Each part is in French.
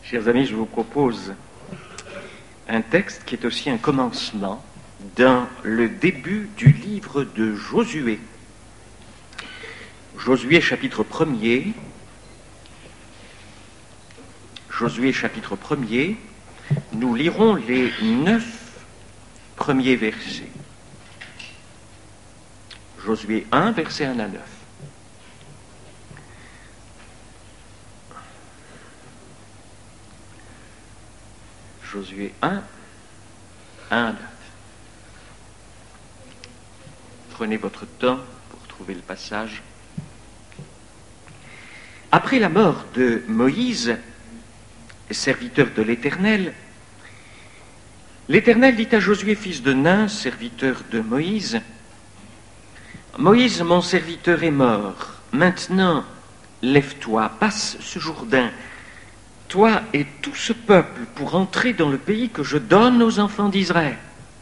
Chers amis, je vous propose un texte qui est aussi un commencement dans le début du livre de Josué. Josué chapitre 1er. Josué chapitre 1er, nous lirons les 9 premiers versets. Josué 1, versets 1 à 9. Josué 1, 1 à 9. Prenez votre temps pour trouver le passage. Après la mort de Moïse, serviteur de l'Éternel, l'Éternel dit à Josué, fils de Nun, serviteur de Moïse, « Moïse, mon serviteur, est mort. Maintenant, lève-toi, passe ce Jourdain, toi et tout ce peuple, pour entrer dans le pays que je donne aux enfants d'Israël.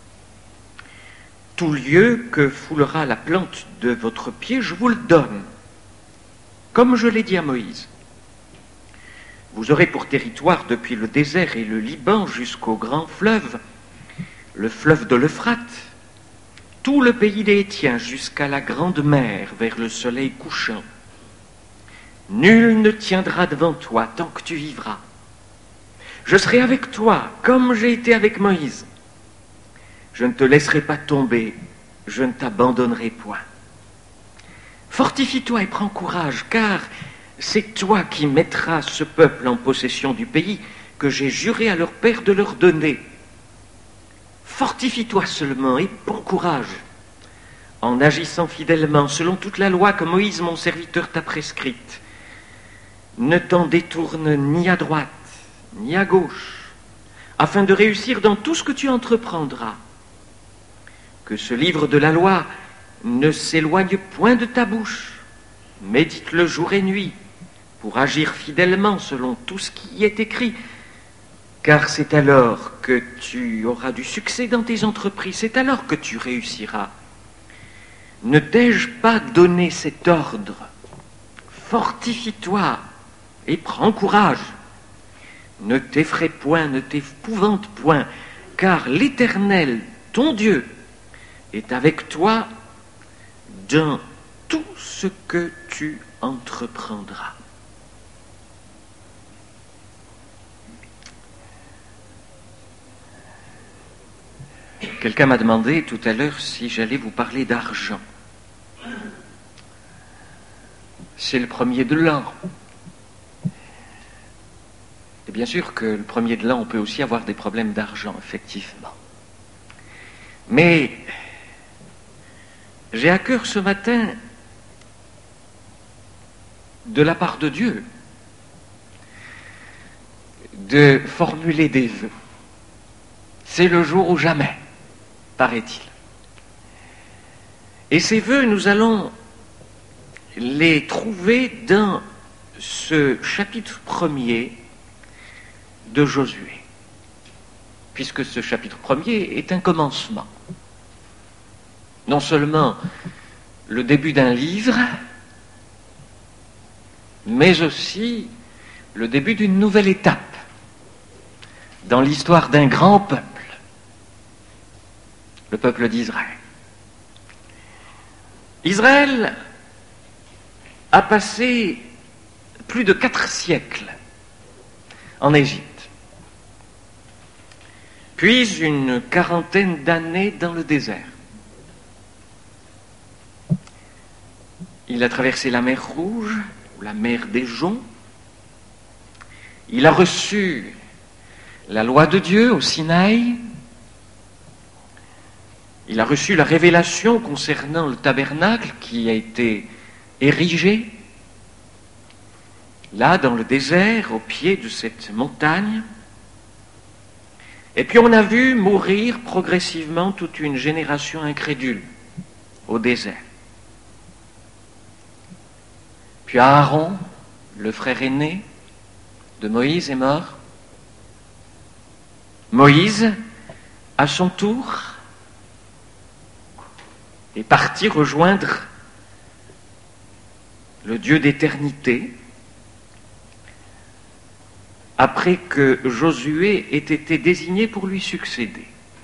Tout lieu que foulera la plante de votre pied, je vous le donne, comme je l'ai dit à Moïse. Vous aurez pour territoire depuis le désert et le Liban jusqu'au grand fleuve, le fleuve de l'Euphrate, tout le pays des Hétiens jusqu'à la grande mer vers le soleil couchant. Nul ne tiendra devant toi tant que tu vivras. Je serai avec toi comme j'ai été avec Moïse. Je ne te laisserai pas tomber, je ne t'abandonnerai point. Fortifie-toi et prends courage, car c'est toi qui mettras ce peuple en possession du pays que j'ai juré à leur père de leur donner. Fortifie-toi seulement et prends courage, en agissant fidèlement selon toute la loi que Moïse, mon serviteur, t'a prescrite. Ne t'en détourne ni à droite, ni à gauche, afin de réussir dans tout ce que tu entreprendras. Que ce livre de la loi ne s'éloigne point de ta bouche. Médite-le jour et nuit, pour agir fidèlement selon tout ce qui y est écrit, car c'est alors que tu auras du succès dans tes entreprises, c'est alors que tu réussiras. Ne t'ai-je pas donné cet ordre? Fortifie-toi et prends courage. Ne t'effraie point, ne t'épouvante point, car l'Éternel, ton Dieu, est avec toi dans tout ce que tu entreprendras. Quelqu'un m'a demandé tout à l'heure si j'allais vous parler d'argent. C'est le premier de l'an. Et bien sûr que le premier de l'an, on peut aussi avoir des problèmes d'argent, effectivement. Mais j'ai à cœur ce matin, de la part de Dieu, de formuler des vœux. C'est le jour ou jamais, paraît-il. Et ces vœux, nous allons les trouver dans ce chapitre 1er de Josué, puisque ce chapitre 1er est un commencement. Non seulement le début d'un livre, mais aussi le début d'une nouvelle étape dans l'histoire d'un grand peuple, le peuple d'Israël. Israël a passé plus de 4 siècles en Égypte, puis une quarantaine d'années dans le désert. Il a traversé la mer Rouge, ou la mer des Joncs. Il a reçu la loi de Dieu au Sinaï. Il a reçu la révélation concernant le tabernacle qui a été érigé là dans le désert, au pied de cette montagne. Et puis on a vu mourir progressivement toute une génération incrédule au désert. Puis Aaron, le frère aîné de Moïse, est mort. Moïse, à son tour, est parti rejoindre le Dieu d'éternité. après que Josué ait été désigné pour lui succéder.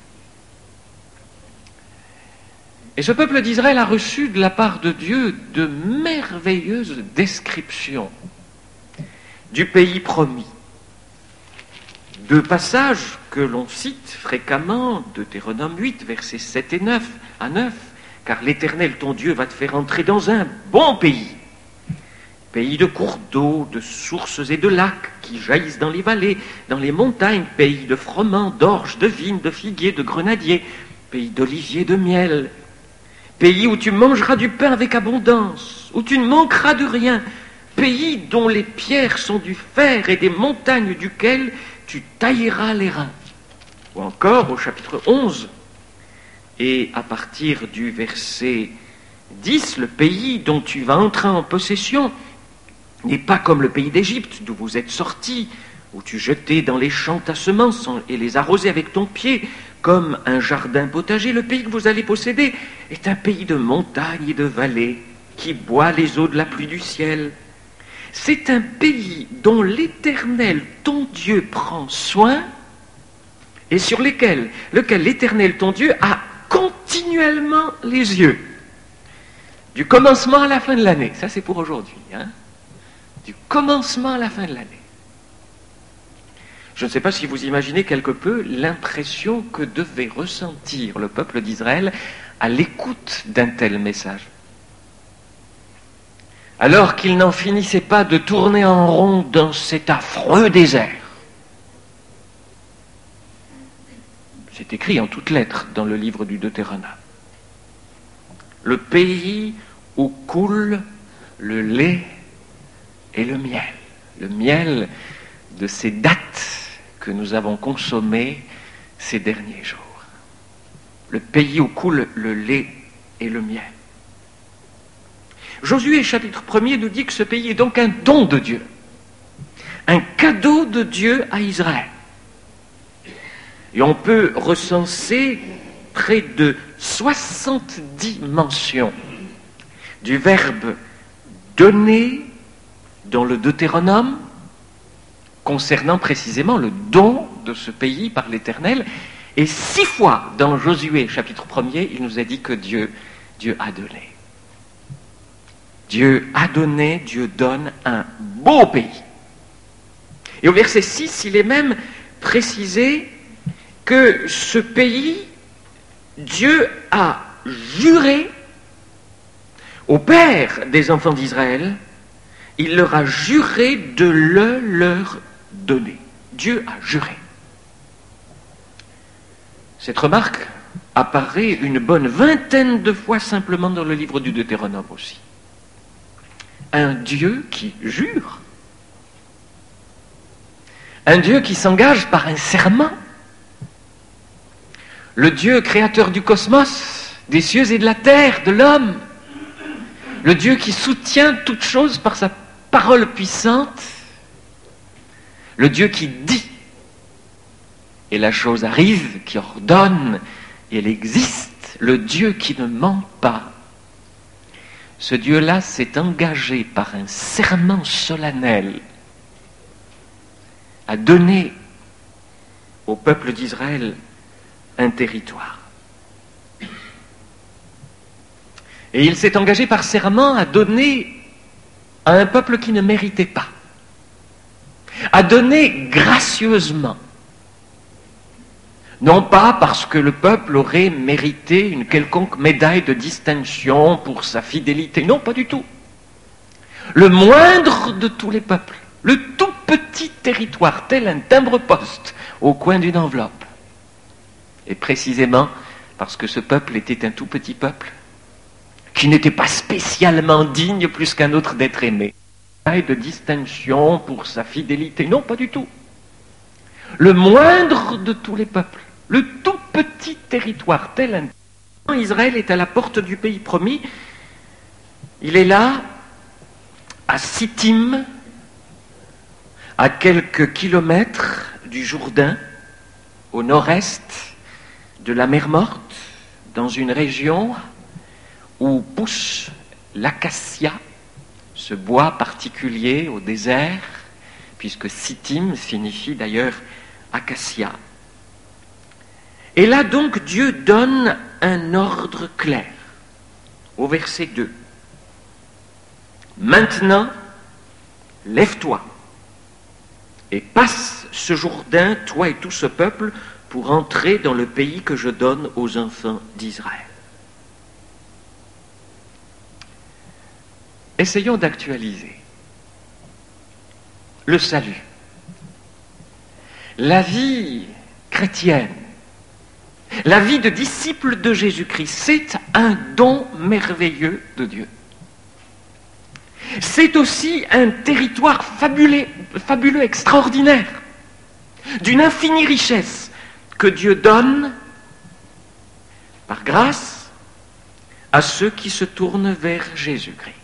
Et ce peuple d'Israël a reçu de la part de Dieu de merveilleuses descriptions du pays promis. Deux passages que l'on cite fréquemment, Deutéronome 8, versets 7 et 9 à 9, car l'Éternel, ton Dieu, va te faire entrer dans un bon pays, pays de cours d'eau, de sources et de lacs qui jaillissent dans les vallées, dans les montagnes, pays de froment, d'orge, de vignes, de figuiers, de grenadiers, pays d'oliviers, de miel, pays où tu mangeras du pain avec abondance, où tu ne manqueras de rien, pays dont les pierres sont du fer et des montagnes duquel tu tailleras les reins. Ou encore au chapitre 11, et à partir du verset 10, le pays dont tu vas entrer en possession n'est pas comme le pays d'Égypte, d'où vous êtes sortis, où tu jetais dans les champs ta semence et les arrosais avec ton pied, comme un jardin potager. Le pays que vous allez posséder est un pays de montagnes et de vallées, qui boit les eaux de la pluie du ciel. C'est un pays dont l'Éternel, ton Dieu, prend soin, et sur lequel l'Éternel, ton Dieu, a continuellement les yeux. Du commencement à la fin de l'année. Ça, c'est pour aujourd'hui. Du commencement à la fin de l'année. Je ne sais pas si vous imaginez quelque peu l'impression que devait ressentir le peuple d'Israël à l'écoute d'un tel message. Alors qu'il n'en finissait pas de tourner en rond dans cet affreux désert. C'est écrit en toutes lettres dans le livre du Deutéronome. Le pays où coule le lait et le miel de ces dattes que nous avons consommées ces derniers jours. Le pays où coule le lait et le miel. Josué, chapitre 1er, nous dit que ce pays est donc un don de Dieu, un cadeau de Dieu à Israël. Et on peut recenser près de 70 mentions du verbe donner dans le Deutéronome, concernant précisément le don de ce pays par l'Éternel, et 6 fois dans Josué, chapitre 1er, il nous a dit que Dieu a donné. Dieu a donné, Dieu donne un beau pays. Et au verset 6, il est même précisé que ce pays, Dieu a juré au père des enfants d'Israël, il leur a juré de le leur donner. Dieu a juré. Cette remarque apparaît une bonne vingtaine de fois simplement dans le livre du Deutéronome aussi. Un Dieu qui jure. Un Dieu qui s'engage par un serment. Le Dieu créateur du cosmos, des cieux et de la terre, de l'homme. Le Dieu qui soutient toutes choses par sa parole puissante. Le Dieu qui dit. Et la chose arrive, qui ordonne, et elle existe. Le Dieu qui ne ment pas. Ce Dieu-là s'est engagé par un serment solennel à donner au peuple d'Israël un territoire. Et il s'est engagé par serment à donner à un peuple qui ne méritait pas, à donner gracieusement. Non pas parce que le peuple aurait mérité une quelconque médaille de distinction pour sa fidélité, non, pas du tout. Le moindre de tous les peuples, le tout petit territoire, tel un timbre-poste au coin d'une enveloppe. Et précisément parce que ce peuple était un tout petit peuple, qui n'était pas spécialement digne plus qu'un autre d'être aimé. Médaille de distinction pour sa fidélité, non, pas du tout. Le moindre de tous les peuples, le tout petit territoire, tel un... Israël est à la porte du pays promis. Il est là, à Sittim, à quelques kilomètres du Jourdain, au nord-est de la mer Morte, dans une région où pousse l'acacia, ce bois particulier au désert, puisque Sittim signifie d'ailleurs acacia. Et là donc Dieu donne un ordre clair au verset 2. Maintenant, lève-toi et passe ce Jourdain, toi et tout ce peuple, pour entrer dans le pays que je donne aux enfants d'Israël. Essayons d'actualiser le salut. La vie chrétienne, la vie de disciple de Jésus-Christ, c'est un don merveilleux de Dieu. C'est aussi un territoire fabuleux, extraordinaire, d'une infinie richesse que Dieu donne par grâce à ceux qui se tournent vers Jésus-Christ.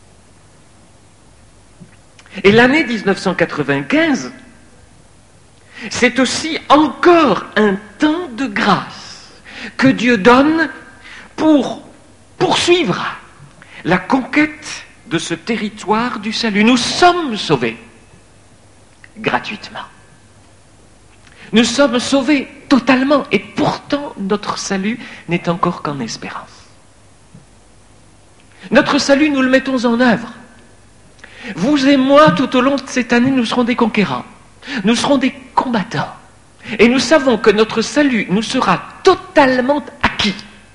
Et l'année 1995, c'est aussi encore un temps de grâce que Dieu donne pour poursuivre la conquête de ce territoire du salut. Nous sommes sauvés gratuitement. Nous sommes sauvés totalement et pourtant notre salut n'est encore qu'en espérance. Notre salut, nous le mettons en œuvre. Vous et moi, tout au long de cette année, nous serons des conquérants. Nous serons des combattants. Et nous savons que notre salut nous sera totalement acquis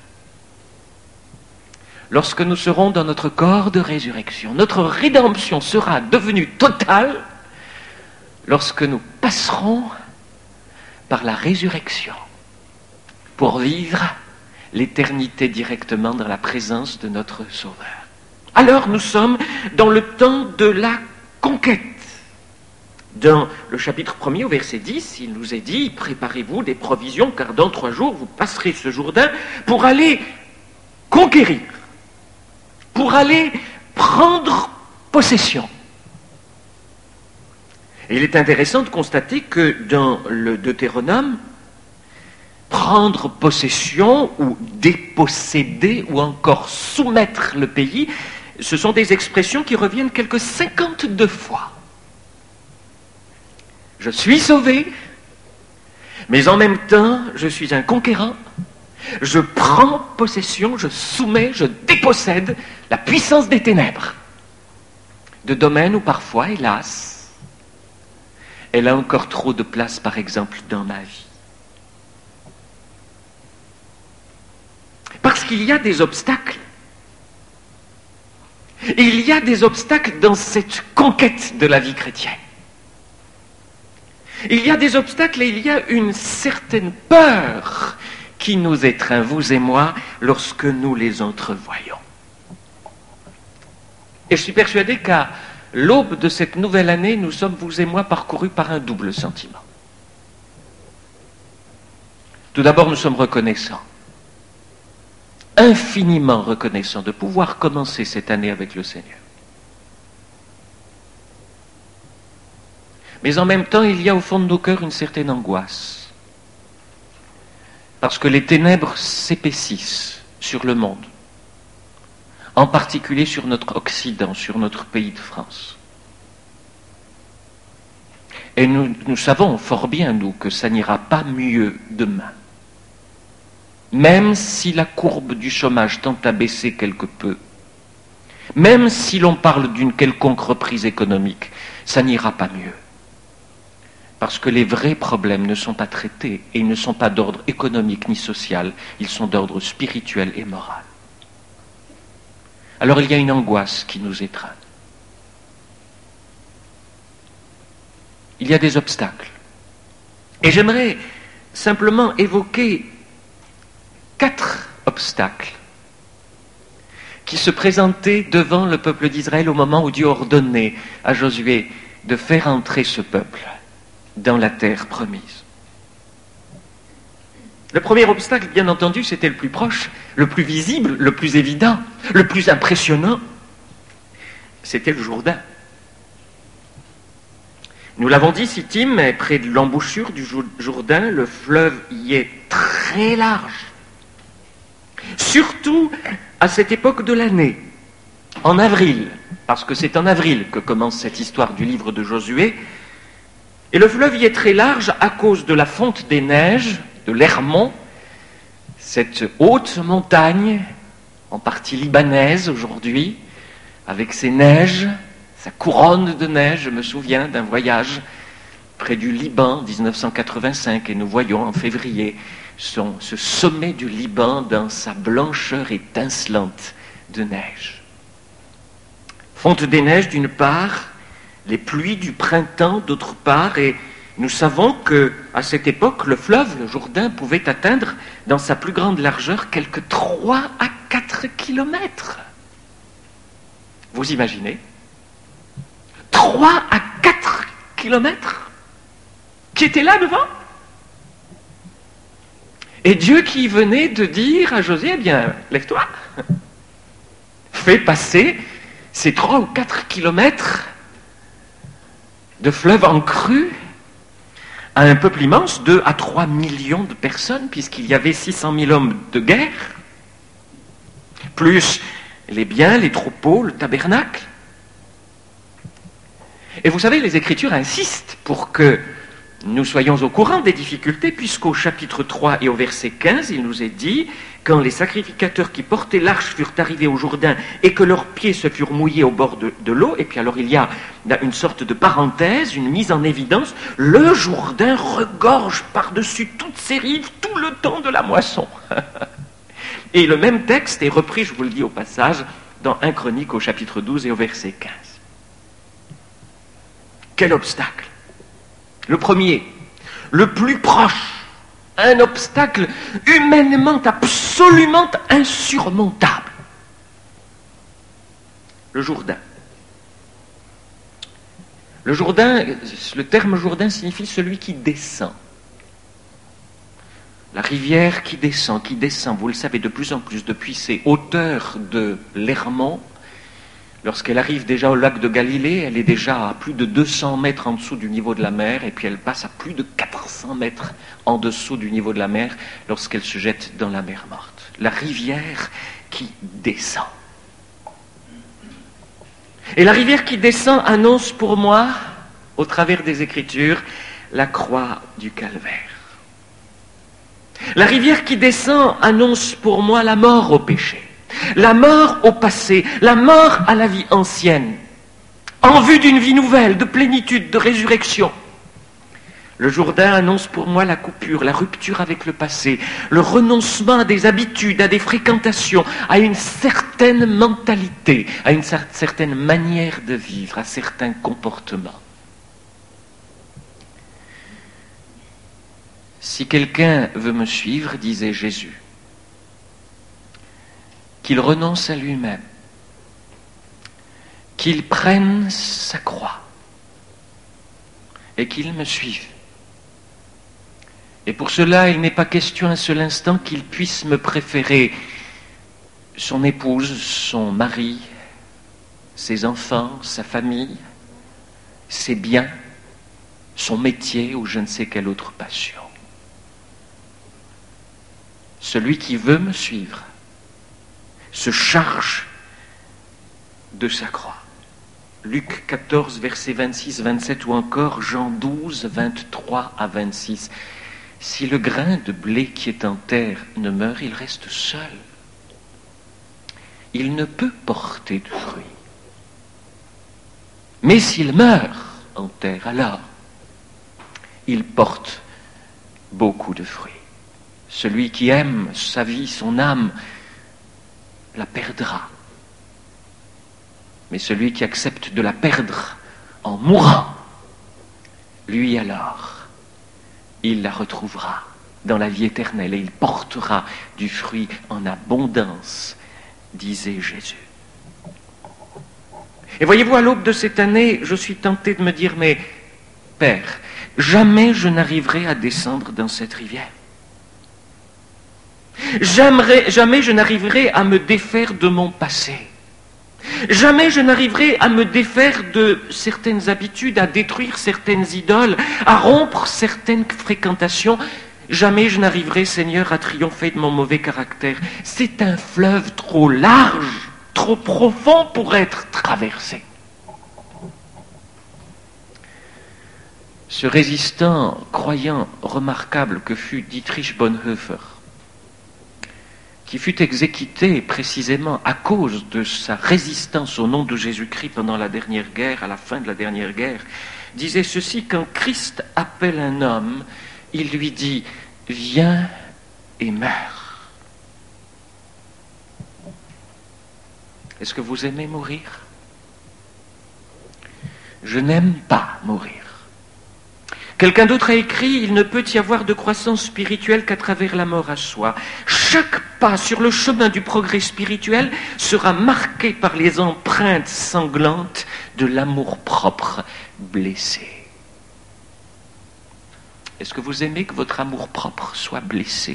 lorsque nous serons dans notre corps de résurrection. Notre rédemption sera devenue totale lorsque nous passerons par la résurrection pour vivre l'éternité directement dans la présence de notre Sauveur. Alors nous sommes dans le temps de la conquête. Dans le chapitre 1er au verset 10, il nous est dit « Préparez-vous des provisions, car dans 3 jours, vous passerez ce Jourdain pour aller conquérir, pour aller prendre possession. » Et il est intéressant de constater que dans le Deutéronome, prendre possession ou déposséder ou encore soumettre le pays, ce sont des expressions qui reviennent quelque 52 fois. Je suis sauvé, mais en même temps, je suis un conquérant. Je prends possession, je soumets, je dépossède la puissance des ténèbres. De domaines où parfois, hélas, elle a encore trop de place, par exemple, dans ma vie. Parce qu'il y a des obstacles. Il y a des obstacles dans cette conquête de la vie chrétienne. Il y a des obstacles et il y a une certaine peur qui nous étreint, vous et moi, lorsque nous les entrevoyons. Et je suis persuadé qu'à l'aube de cette nouvelle année, nous sommes, vous et moi, parcourus par un double sentiment. Tout d'abord, nous sommes reconnaissants, infiniment reconnaissants de pouvoir commencer cette année avec le Seigneur. Mais en même temps, il y a au fond de nos cœurs une certaine angoisse. Parce que les ténèbres s'épaississent sur le monde, en particulier sur notre Occident, sur notre pays de France. Et nous savons fort bien, nous, que ça n'ira pas mieux demain. Même si la courbe du chômage tend à baisser quelque peu, même si l'on parle d'une quelconque reprise économique, ça n'ira pas mieux. Parce que les vrais problèmes ne sont pas traités et ils ne sont pas d'ordre économique ni social, ils sont d'ordre spirituel et moral. Alors il y a une angoisse qui nous étreint. Il y a des obstacles. Et j'aimerais simplement évoquer 4 obstacles qui se présentaient devant le peuple d'Israël au moment où Dieu ordonnait à Josué de faire entrer ce peuple dans la terre promise. Le premier obstacle, bien entendu, c'était le plus proche, le plus visible, le plus évident, le plus impressionnant. C'était le Jourdain. Nous l'avons dit, Sittim est près de l'embouchure du Jourdain, le fleuve y est très large. Surtout à cette époque de l'année, en avril, parce que c'est en avril que commence cette histoire du livre de Josué. Et le fleuve y est très large à cause de la fonte des neiges, de l'Hermon, cette haute montagne, en partie libanaise aujourd'hui, avec ses neiges, sa couronne de neige. Je me souviens d'un voyage près du Liban, 1985, et nous voyons en février ce sommet du Liban dans sa blancheur étincelante de neige. Fonte des neiges d'une part, les pluies du printemps d'autre part, et nous savons qu'à cette époque, le fleuve, le Jourdain, pouvait atteindre dans sa plus grande largeur quelques 3 à 4 kilomètres. Vous imaginez ? 3 à 4 kilomètres qui étaient là devant ? Et Dieu qui venait de dire à Josué, eh bien, lève-toi, fais passer ces 3 ou 4 kilomètres de fleuve en crue à un peuple immense, 2 à 3 millions de personnes, puisqu'il y avait 600 000 hommes de guerre, plus les biens, les troupeaux, le tabernacle. Et vous savez, les Écritures insistent pour que nous soyons au courant des difficultés, puisqu'au chapitre 3 et au verset 15, il nous est dit, quand les sacrificateurs qui portaient l'arche furent arrivés au Jourdain et que leurs pieds se furent mouillés au bord de l'eau, et puis alors il y a une sorte de parenthèse, une mise en évidence, le Jourdain regorge par-dessus toutes ses rives tout le temps de la moisson. Et le même texte est repris, je vous le dis au passage, dans 1 Chronique au chapitre 12 et au verset 15. Quel obstacle! Le premier, le plus proche, un obstacle humainement absolument insurmontable. Le Jourdain. Le Jourdain, le terme Jourdain signifie celui qui descend. La rivière qui descend, vous le savez de plus en plus depuis ces hauteurs de l'Hermon. Lorsqu'elle arrive déjà au lac de Galilée, elle est déjà à plus de 200 mètres en dessous du niveau de la mer, et puis elle passe à plus de 400 mètres en dessous du niveau de la mer lorsqu'elle se jette dans la mer morte. La rivière qui descend. Et la rivière qui descend annonce pour moi, au travers des Écritures, la croix du calvaire. La rivière qui descend annonce pour moi la mort au péché. La mort au passé, la mort à la vie ancienne, en vue d'une vie nouvelle, de plénitude, de résurrection. Le Jourdain annonce pour moi la coupure, la rupture avec le passé, le renoncement à des habitudes, à des fréquentations, à une certaine mentalité, à une certaine manière de vivre, à certains comportements. Si quelqu'un veut me suivre, disait Jésus, qu'il renonce à lui-même, qu'il prenne sa croix et qu'il me suive. Et pour cela, il n'est pas question un seul instant qu'il puisse me préférer son épouse, son mari, ses enfants, sa famille, ses biens, son métier ou je ne sais quelle autre passion. Celui qui veut me suivre se charge de sa croix. Luc 14, versets 26-27 ou encore Jean 12, 23 à 26. Si le grain de blé qui est en terre ne meurt, il reste seul. Il ne peut porter de fruits. Mais s'il meurt en terre, alors il porte beaucoup de fruits. Celui qui aime sa vie, son âme, la perdra. Mais celui qui accepte de la perdre en mourant, lui alors, il la retrouvera dans la vie éternelle et il portera du fruit en abondance, disait Jésus. Et voyez-vous, à l'aube de cette année, je suis tenté de me dire, mais Père, jamais je n'arriverai à descendre dans cette rivière. Jamais je n'arriverai à me défaire de mon passé. Jamais je n'arriverai à me défaire de certaines habitudes, à détruire certaines idoles, à rompre certaines fréquentations. Jamais je n'arriverai, Seigneur, à triompher de mon mauvais caractère. C'est un fleuve trop large, trop profond pour être traversé. ce résistant croyant remarquable que fut Dietrich Bonhoeffer, qui fut exécuté précisément à cause de sa résistance au nom de Jésus-Christ pendant la dernière guerre, à la fin de la dernière guerre, disait ceci: quand Christ appelle un homme, il lui dit « Viens et meurs ». Est-ce que vous aimez mourir? Je n'aime pas mourir. Quelqu'un d'autre a écrit « Il ne peut y avoir de croissance spirituelle qu'à travers la mort à soi. Chaque pas sur le chemin du progrès spirituel sera marqué par les empreintes sanglantes de l'amour-propre blessé. » Est-ce que vous aimez que votre amour-propre soit blessé?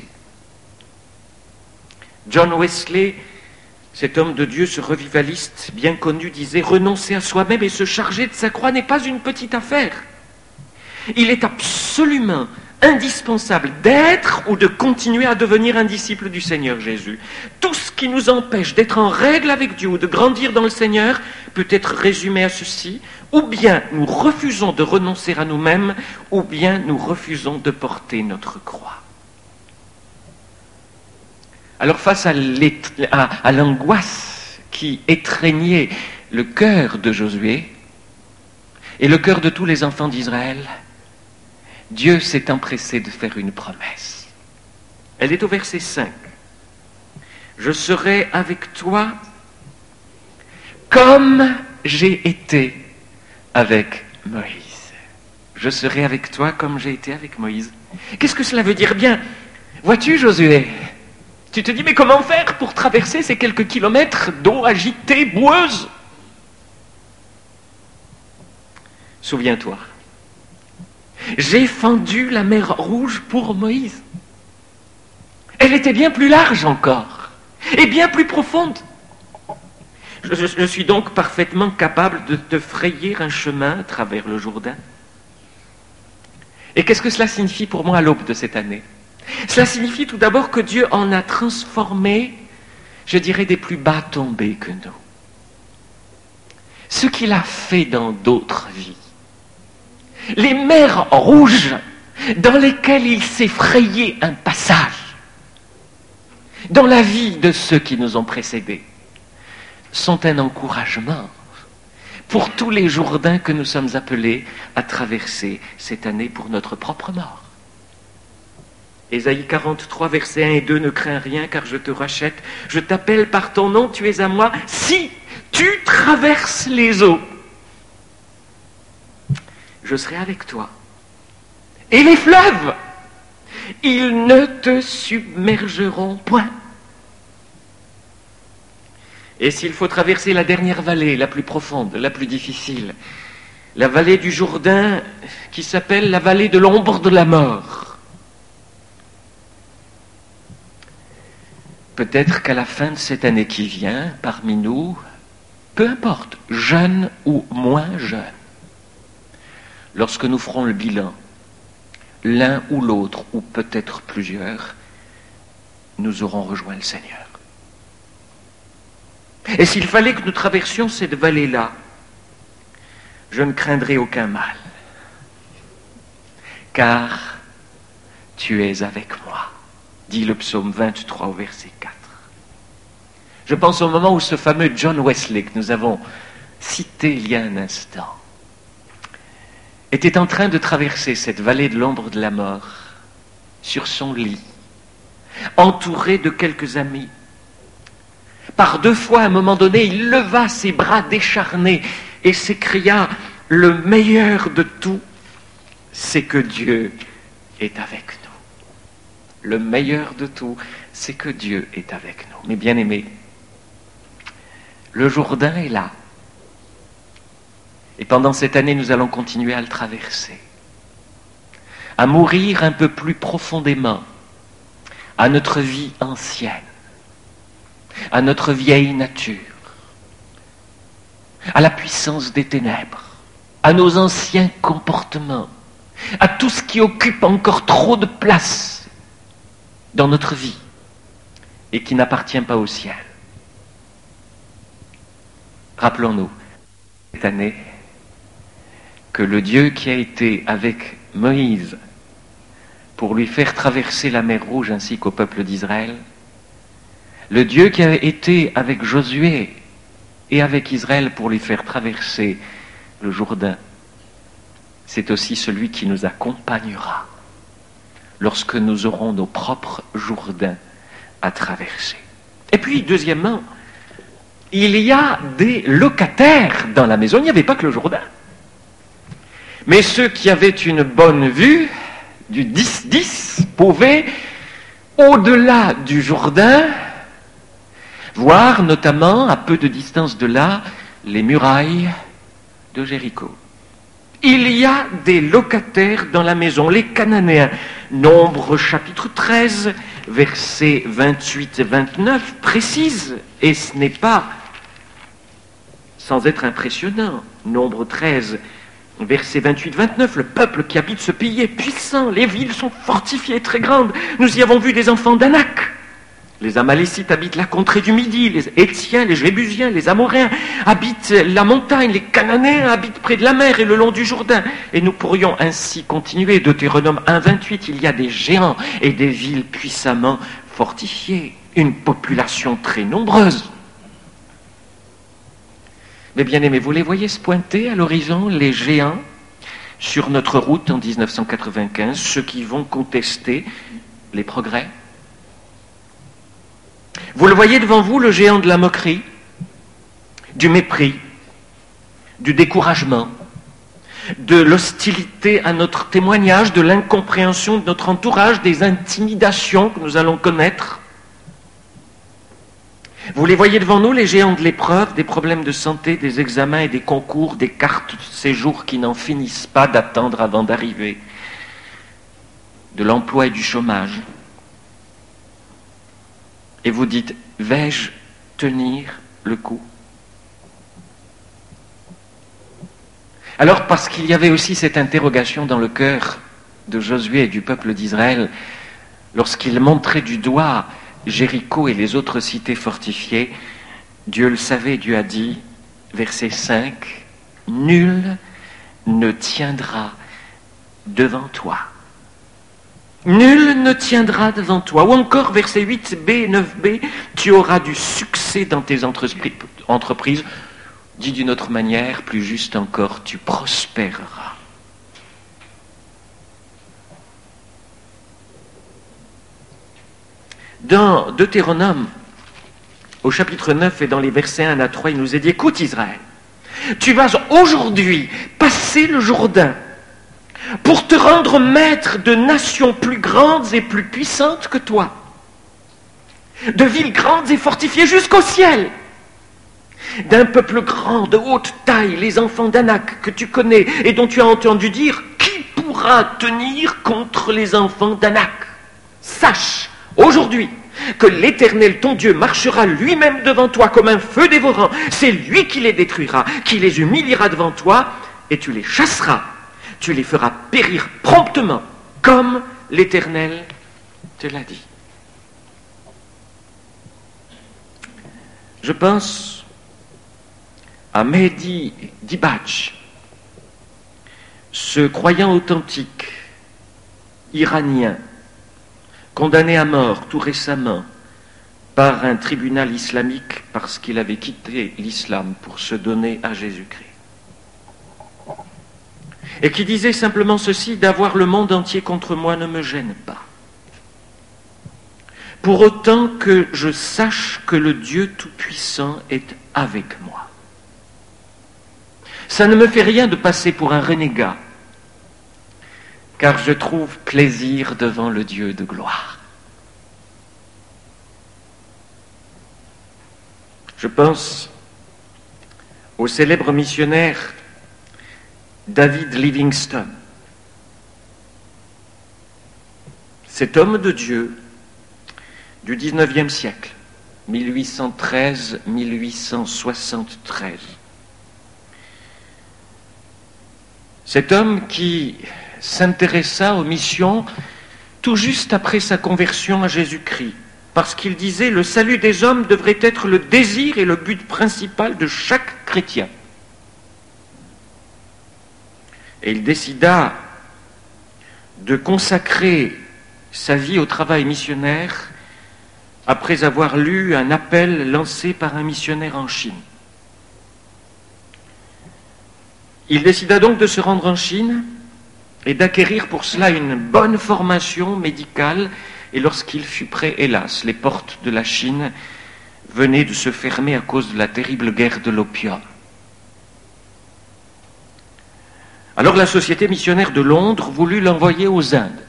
John Wesley, cet homme de Dieu, ce revivaliste bien connu, disait « Renoncer à soi-même et se charger de sa croix n'est pas une petite affaire. Il est absolument indispensable d'être ou de continuer à devenir un disciple du Seigneur Jésus. Tout ce qui nous empêche d'être en règle avec Dieu ou de grandir dans le Seigneur peut être résumé à ceci: ou bien nous refusons de renoncer à nous-mêmes, ou bien nous refusons de porter notre croix. » Alors face à l'angoisse qui étreignait le cœur de Josué et le cœur de tous les enfants d'Israël, Dieu s'est empressé de faire une promesse. Elle est au verset 5. « Je serai avec toi comme j'ai été avec Moïse. » Je serai avec toi comme j'ai été avec Moïse. Qu'est-ce que cela veut dire? Bien, vois-tu, Josué, tu te dis, mais comment faire pour traverser ces quelques kilomètres d'eau agitée, boueuse? Souviens-toi, j'ai fendu la mer Rouge pour Moïse. Elle était bien plus large encore, et bien plus profonde. Je suis donc parfaitement capable de te frayer un chemin à travers le Jourdain. Et qu'est-ce que cela signifie pour moi à l'aube de cette année? Cela signifie tout d'abord que Dieu en a transformé, je dirais, des plus bas tombés que nous. Ce qu'il a fait dans d'autres vies. Les mers rouges dans lesquelles il s'est frayé un passage dans la vie de ceux qui nous ont précédés sont un encouragement pour tous les Jourdains que nous sommes appelés à traverser cette année pour notre propre mort. Ésaïe 43, versets 1 et 2, « Ne crains rien, car je te rachète. Je t'appelle par ton nom, tu es à moi. Si tu traverses les eaux, je serai avec toi. Et les fleuves, ils ne te submergeront point. Et s'il faut traverser la dernière vallée, la plus profonde, la plus difficile, la vallée du Jourdain, qui s'appelle la vallée de l'ombre de la mort, peut-être qu'à la fin de cette année qui vient, parmi nous, peu importe, jeunes ou moins jeunes, lorsque nous ferons le bilan, l'un ou l'autre, ou peut-être plusieurs, nous aurons rejoint le Seigneur. Et s'il fallait que nous traversions cette vallée-là, je ne craindrai aucun mal, car tu es avec moi, dit le psaume 23 au verset 4. Je pense au moment où ce fameux John Wesley, que nous avons cité il y a un instant, était en train de traverser cette vallée de l'ombre de la mort sur son lit, entouré de quelques amis. Par deux fois, à un moment donné, il leva ses bras décharnés et s'écria: « Le meilleur de tout, c'est que Dieu est avec nous. Le meilleur de tout, c'est que Dieu est avec nous. » Mes bien-aimés, le Jourdain est là. Et pendant cette année, nous allons continuer à le traverser, à mourir un peu plus profondément à notre vie ancienne, à notre vieille nature, à la puissance des ténèbres, à nos anciens comportements, à tout ce qui occupe encore trop de place dans notre vie et qui n'appartient pas au ciel. Rappelons-nous, cette année, que le Dieu qui a été avec Moïse pour lui faire traverser la mer Rouge ainsi qu'au peuple d'Israël, le Dieu qui a été avec Josué et avec Israël pour lui faire traverser le Jourdain, c'est aussi celui qui nous accompagnera lorsque nous aurons nos propres Jourdains à traverser. Et puis, deuxièmement, il y a des locataires dans la maison. Il n'y avait pas que le Jourdain. Mais ceux qui avaient une bonne vue du 10-10 pouvaient, au-delà du Jourdain, voir notamment, à peu de distance de là, les murailles de Jéricho. Il y a des locataires dans la maison, les Cananéens. Nombre chapitre 13, versets 28 et 29 précise, et ce n'est pas sans être impressionnant. Nombre 13, versets 28-29, le peuple qui habite ce pays est puissant, les villes sont fortifiées, très grandes. Nous y avons vu des enfants d'Anak. Les Amalécites habitent la contrée du Midi, les Hétiens, les Jébusiens, les Amoréens habitent la montagne, les Cananéens habitent près de la mer et le long du Jourdain. Et nous pourrions ainsi continuer. Deutéronome 1,28, il y a des géants et des villes puissamment fortifiées, une population très nombreuse. Mais bien aimés, vous les voyez se pointer à l'horizon, les géants, sur notre route en 1995, ceux qui vont contester les progrès. Vous le voyez devant vous, le géant de la moquerie, du mépris, du découragement, de l'hostilité à notre témoignage, de l'incompréhension de notre entourage, des intimidations que nous allons connaître. Vous les voyez devant nous, les géants de l'épreuve, des problèmes de santé, des examens et des concours, des cartes de séjour qui n'en finissent pas d'attendre avant d'arriver, de l'emploi et du chômage. Et vous dites, vais-je tenir le coup? Alors, parce qu'il y avait aussi cette interrogation dans le cœur de Josué et du peuple d'Israël, lorsqu'il montrait du doigt Jéricho et les autres cités fortifiées, Dieu le savait, Dieu a dit, verset 5, « Nul ne tiendra devant toi. » Nul ne tiendra devant toi. Ou encore, verset 8b, 9b, tu auras du succès dans tes entreprises. Dit d'une autre manière, plus juste encore, tu prospéreras. Dans Deutéronome, au chapitre 9 et dans les versets 1 à 3, il nous est dit, écoute Israël, tu vas aujourd'hui passer le Jourdain pour te rendre maître de nations plus grandes et plus puissantes que toi, de villes grandes et fortifiées jusqu'au ciel, d'un peuple grand, de haute taille, les enfants d'Anak que tu connais et dont tu as entendu dire, qui pourra tenir contre les enfants d'Anak? Sache aujourd'hui que l'Éternel, ton Dieu, marchera lui-même devant toi comme un feu dévorant. C'est lui qui les détruira, qui les humiliera devant toi, et tu les chasseras. Tu les feras périr promptement, comme l'Éternel te l'a dit. Je pense à Mehdi Dibadj, ce croyant authentique, iranien, condamné à mort tout récemment par un tribunal islamique parce qu'il avait quitté l'islam pour se donner à Jésus-Christ. Et qui disait simplement ceci, d'avoir le monde entier contre moi ne me gêne pas. Pour autant que je sache que le Dieu Tout-Puissant est avec moi. Ça ne me fait rien de passer pour un renégat, car je trouve plaisir devant le Dieu de gloire. Je pense au célèbre missionnaire David Livingstone. Cet homme de Dieu du XIXe siècle, 1813-1873. Cet homme qui s'intéressa aux missions tout juste après sa conversion à Jésus-Christ, parce qu'il disait « Le salut des hommes devrait être le désir et le but principal de chaque chrétien ». Et il décida de consacrer sa vie au travail missionnaire après avoir lu un appel lancé par un missionnaire en Chine. Il décida donc de se rendre en Chine et d'acquérir pour cela une bonne formation médicale. Et lorsqu'il fut prêt, hélas, les portes de la Chine venaient de se fermer à cause de la terrible guerre de l'opium. Alors la Société missionnaire de Londres voulut l'envoyer aux Indes.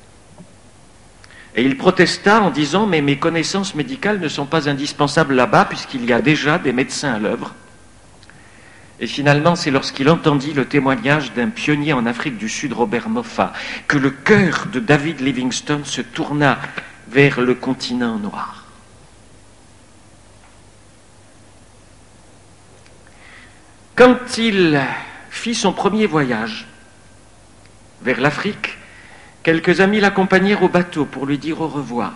Et il protesta en disant « Mais mes connaissances médicales ne sont pas indispensables là-bas puisqu'il y a déjà des médecins à l'œuvre. » Et finalement, c'est lorsqu'il entendit le témoignage d'un pionnier en Afrique du Sud, Robert Moffat, que le cœur de David Livingstone se tourna vers le continent noir. Quand il fit son premier voyage vers l'Afrique, quelques amis l'accompagnèrent au bateau pour lui dire au revoir.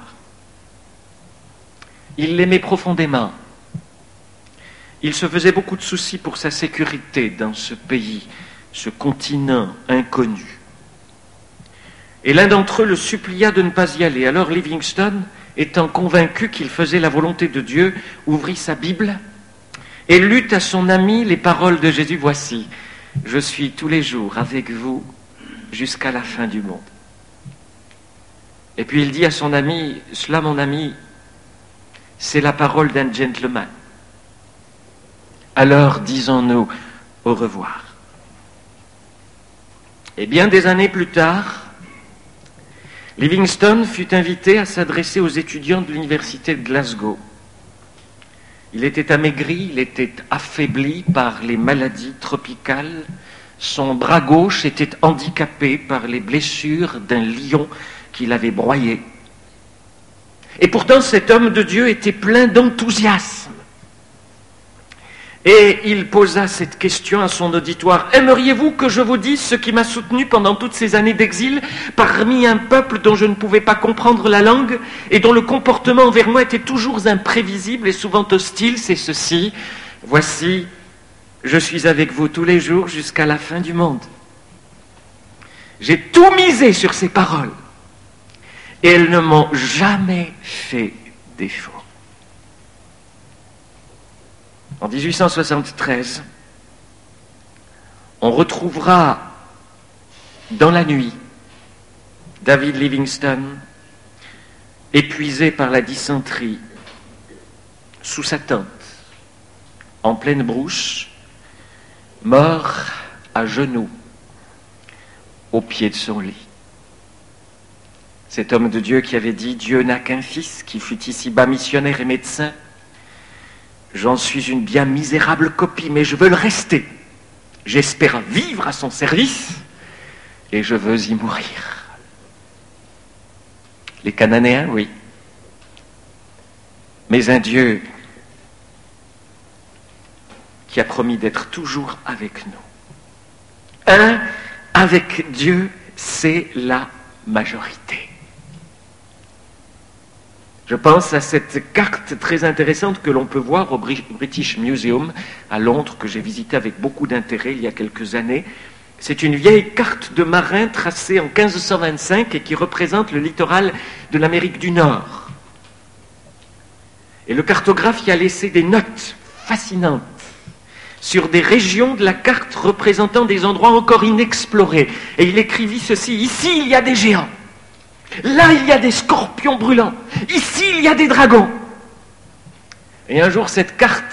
Il l'aimait profondément. Il se faisait beaucoup de soucis pour sa sécurité dans ce pays, ce continent inconnu. Et l'un d'entre eux le supplia de ne pas y aller. Alors Livingstone, étant convaincu qu'il faisait la volonté de Dieu, ouvrit sa Bible et lut à son ami les paroles de Jésus. « Voici, je suis tous les jours avec vous jusqu'à la fin du monde. » Et puis il dit à son ami, « Cela, mon ami, c'est la parole d'un gentleman. Alors disons-nous au revoir. » Et bien des années plus tard, Livingstone fut invité à s'adresser aux étudiants de l'université de Glasgow. Il était amaigri, il était affaibli par les maladies tropicales. Son bras gauche était handicapé par les blessures d'un lion qui l'avait broyé. Et pourtant, cet homme de Dieu était plein d'enthousiasme. Et il posa cette question à son auditoire. « Aimeriez-vous que je vous dise ce qui m'a soutenu pendant toutes ces années d'exil parmi un peuple dont je ne pouvais pas comprendre la langue et dont le comportement envers moi était toujours imprévisible et souvent hostile? C'est ceci. Voici, je suis avec vous tous les jours jusqu'à la fin du monde. » J'ai tout misé sur ces paroles et elles ne m'ont jamais fait défaut. En 1873, on retrouvera dans la nuit David Livingstone, épuisé par la dysenterie, sous sa tente, en pleine brousse, mort à genoux, au pied de son lit. Cet homme de Dieu qui avait dit « Dieu n'a qu'un fils, qui fut ici-bas missionnaire et médecin. J'en suis une bien misérable copie, mais je veux le rester. J'espère vivre à son service et je veux y mourir. » Les Cananéens, oui. Mais un Dieu qui a promis d'être toujours avec nous. Avec Dieu, c'est la majorité. Je pense à cette carte très intéressante que l'on peut voir au British Museum à Londres, que j'ai visité avec beaucoup d'intérêt il y a quelques années. C'est une vieille carte de marin tracée en 1525 et qui représente le littoral de l'Amérique du Nord. Et le cartographe y a laissé des notes fascinantes sur des régions de la carte représentant des endroits encore inexplorés. Et il écrivit ceci: « Ici, il y a des géants. Là, il y a des scorpions brûlants. Ici, il y a des dragons. » Et un jour, cette carte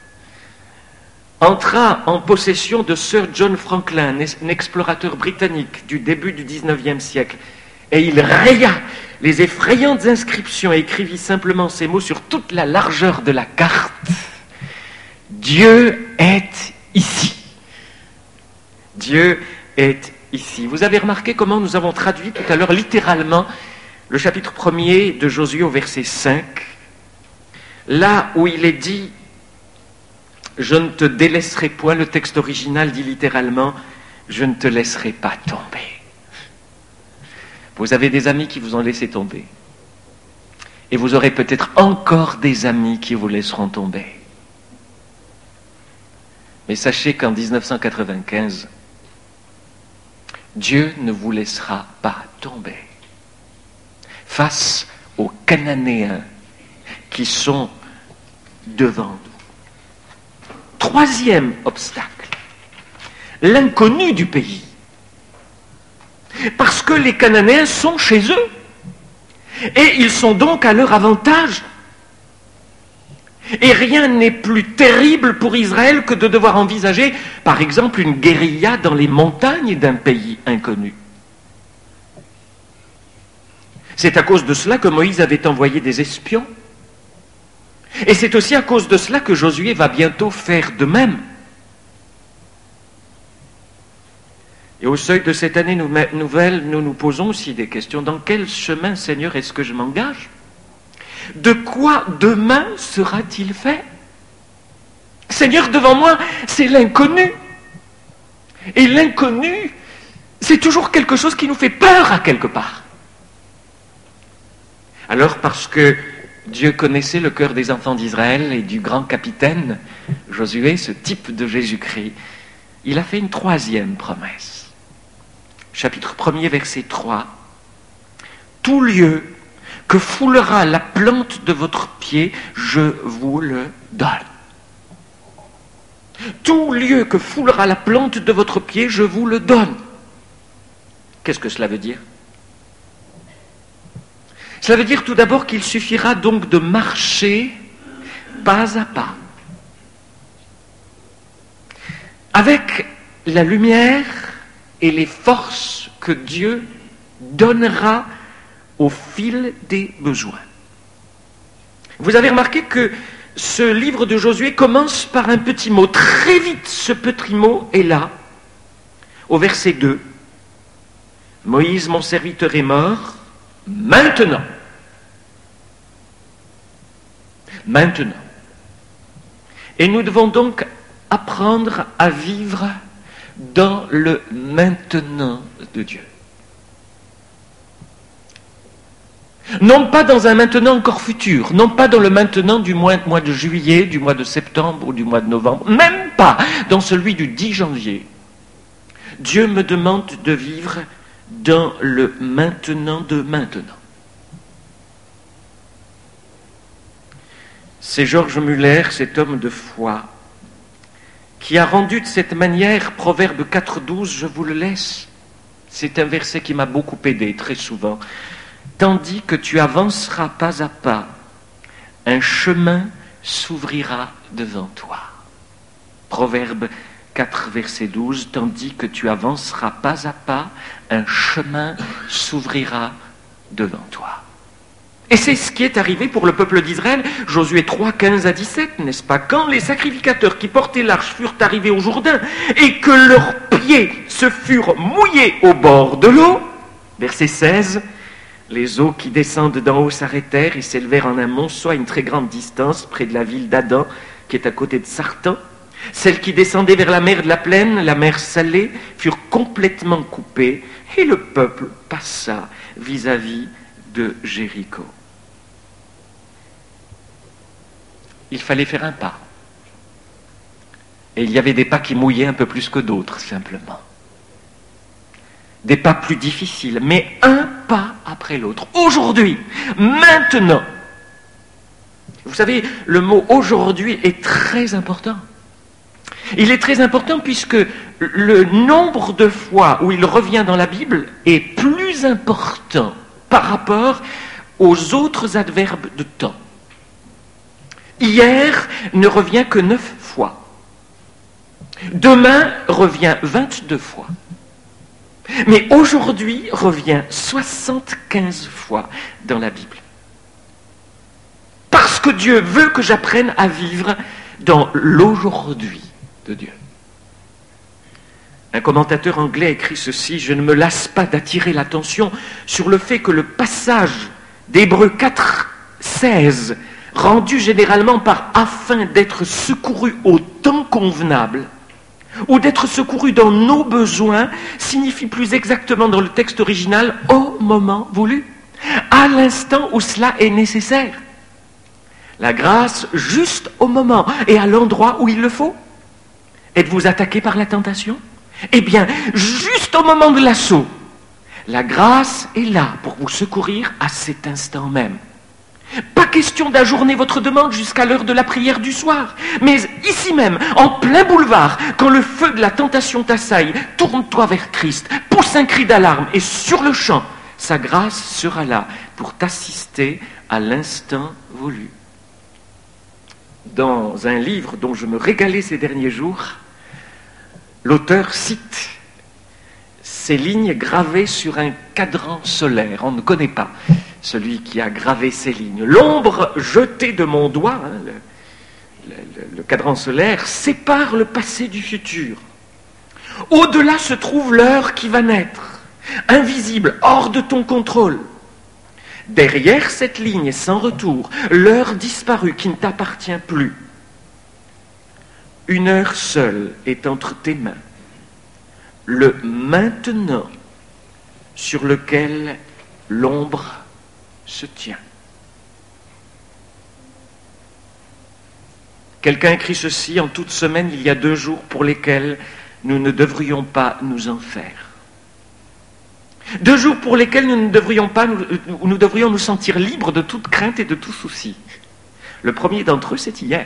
entra en possession de Sir John Franklin, un explorateur britannique du début du XIXe siècle. Et il raya les effrayantes inscriptions et écrivit simplement ces mots sur toute la largeur de la carte. « Dieu est ici. Dieu est ici. » Vous avez remarqué comment nous avons traduit tout à l'heure littéralement le chapitre 1er de Josué au verset 5, là où il est dit « Je ne te délaisserai point », le texte original dit littéralement « Je ne te laisserai pas tomber ». Vous avez des amis qui vous ont laissé tomber. Et vous aurez peut-être encore des amis qui vous laisseront tomber. Mais sachez qu'en 1995, Dieu ne vous laissera pas tomber face aux Cananéens qui sont devant nous. Troisième obstacle, l'inconnu du pays. Parce que les Cananéens sont chez eux. Et ils sont donc à leur avantage. Et rien n'est plus terrible pour Israël que de devoir envisager, par exemple, une guérilla dans les montagnes d'un pays inconnu. C'est à cause de cela que Moïse avait envoyé des espions. Et c'est aussi à cause de cela que Josué va bientôt faire de même. Et au seuil de cette année nouvelle, nous nous posons aussi des questions. Dans quel chemin, Seigneur, est-ce que je m'engage ? De quoi demain sera-t-il fait ? Seigneur, devant moi, c'est l'inconnu. Et l'inconnu, c'est toujours quelque chose qui nous fait peur à quelque part. Alors, parce que Dieu connaissait le cœur des enfants d'Israël et du grand capitaine Josué, ce type de Jésus-Christ, il a fait une troisième promesse. Chapitre 1er, verset 3. Tout lieu que foulera la plante de votre pied, je vous le donne. Tout lieu que foulera la plante de votre pied, je vous le donne. Qu'est-ce que cela veut dire ? Cela veut dire tout d'abord qu'il suffira donc de marcher pas à pas, avec la lumière et les forces que Dieu donnera au fil des besoins. Vous avez remarqué que ce livre de Josué commence par un petit mot. Très vite, ce petit mot est là, au verset 2. Moïse, mon serviteur, est mort. Maintenant. Maintenant. Et nous devons donc apprendre à vivre dans le maintenant de Dieu. Non pas dans un maintenant encore futur, non pas dans le maintenant du mois de juillet, du mois de septembre ou du mois de novembre, même pas dans celui du 10 janvier. Dieu me demande de vivre dans le maintenant de maintenant. C'est Georges Muller, cet homme de foi, qui a rendu de cette manière Proverbe 4,12, je vous le laisse. C'est un verset qui m'a beaucoup aidé très souvent. Tandis que tu avanceras pas à pas, un chemin s'ouvrira devant toi. Proverbe 4, verset 12, tandis que tu avanceras pas à pas, un chemin s'ouvrira devant toi. Et c'est ce qui est arrivé pour le peuple d'Israël, Josué 3, 15 à 17, n'est-ce pas ? Quand les sacrificateurs qui portaient l'arche furent arrivés au Jourdain et que leurs pieds se furent mouillés au bord de l'eau, verset 16, les eaux qui descendent d'en haut s'arrêtèrent et s'élevèrent en un monceau à une très grande distance, près de la ville d'Adam, qui est à côté de Sartan. Celles qui descendaient vers la mer de la plaine, la mer salée, furent complètement coupées et le peuple passa vis-à-vis de Jéricho. Il fallait faire un pas. Et il y avait des pas qui mouillaient un peu plus que d'autres, simplement. Des pas plus difficiles, mais un pas après l'autre. Aujourd'hui, maintenant. Vous savez, le mot « aujourd'hui » est très important. Il est très important puisque le nombre de fois où il revient dans la Bible est plus important par rapport aux autres adverbes de temps. Hier ne revient que 9 fois. Demain revient 22 fois. Mais aujourd'hui revient 75 fois dans la Bible. Parce que Dieu veut que j'apprenne à vivre dans l'aujourd'hui de Dieu. Un commentateur anglais a écrit ceci: je ne me lasse pas d'attirer l'attention sur le fait que le passage d'Hébreux 4, 16, rendu généralement par afin d'être secouru au temps convenable, ou d'être secouru dans nos besoins, signifie plus exactement dans le texte original au moment voulu, à l'instant où cela est nécessaire. La grâce juste au moment et à l'endroit où il le faut. Êtes-vous attaqué par la tentation ? Eh bien, juste au moment de l'assaut, la grâce est là pour vous secourir à cet instant même. Pas question d'ajourner votre demande jusqu'à l'heure de la prière du soir, mais ici même, en plein boulevard, quand le feu de la tentation t'assaille, tourne-toi vers Christ, pousse un cri d'alarme et sur le champ, sa grâce sera là pour t'assister à l'instant voulu. Dans un livre dont je me régalais ces derniers jours, l'auteur cite ces lignes gravées sur un cadran solaire. On ne connaît pas celui qui a gravé ces lignes. L'ombre jetée de mon doigt, le cadran solaire, sépare le passé du futur. Au-delà se trouve l'heure qui va naître, invisible, hors de ton contrôle. Derrière cette ligne sans retour, l'heure disparue qui ne t'appartient plus. Une heure seule est entre tes mains. Le maintenant sur lequel l'ombre se tient. Quelqu'un écrit ceci: en toute semaine, il y a 2 jours pour lesquels nous ne devrions pas nous en faire. 2 jours pour lesquels nous devrions nous sentir libres de toute crainte et de tout souci. Le premier d'entre eux, c'est hier.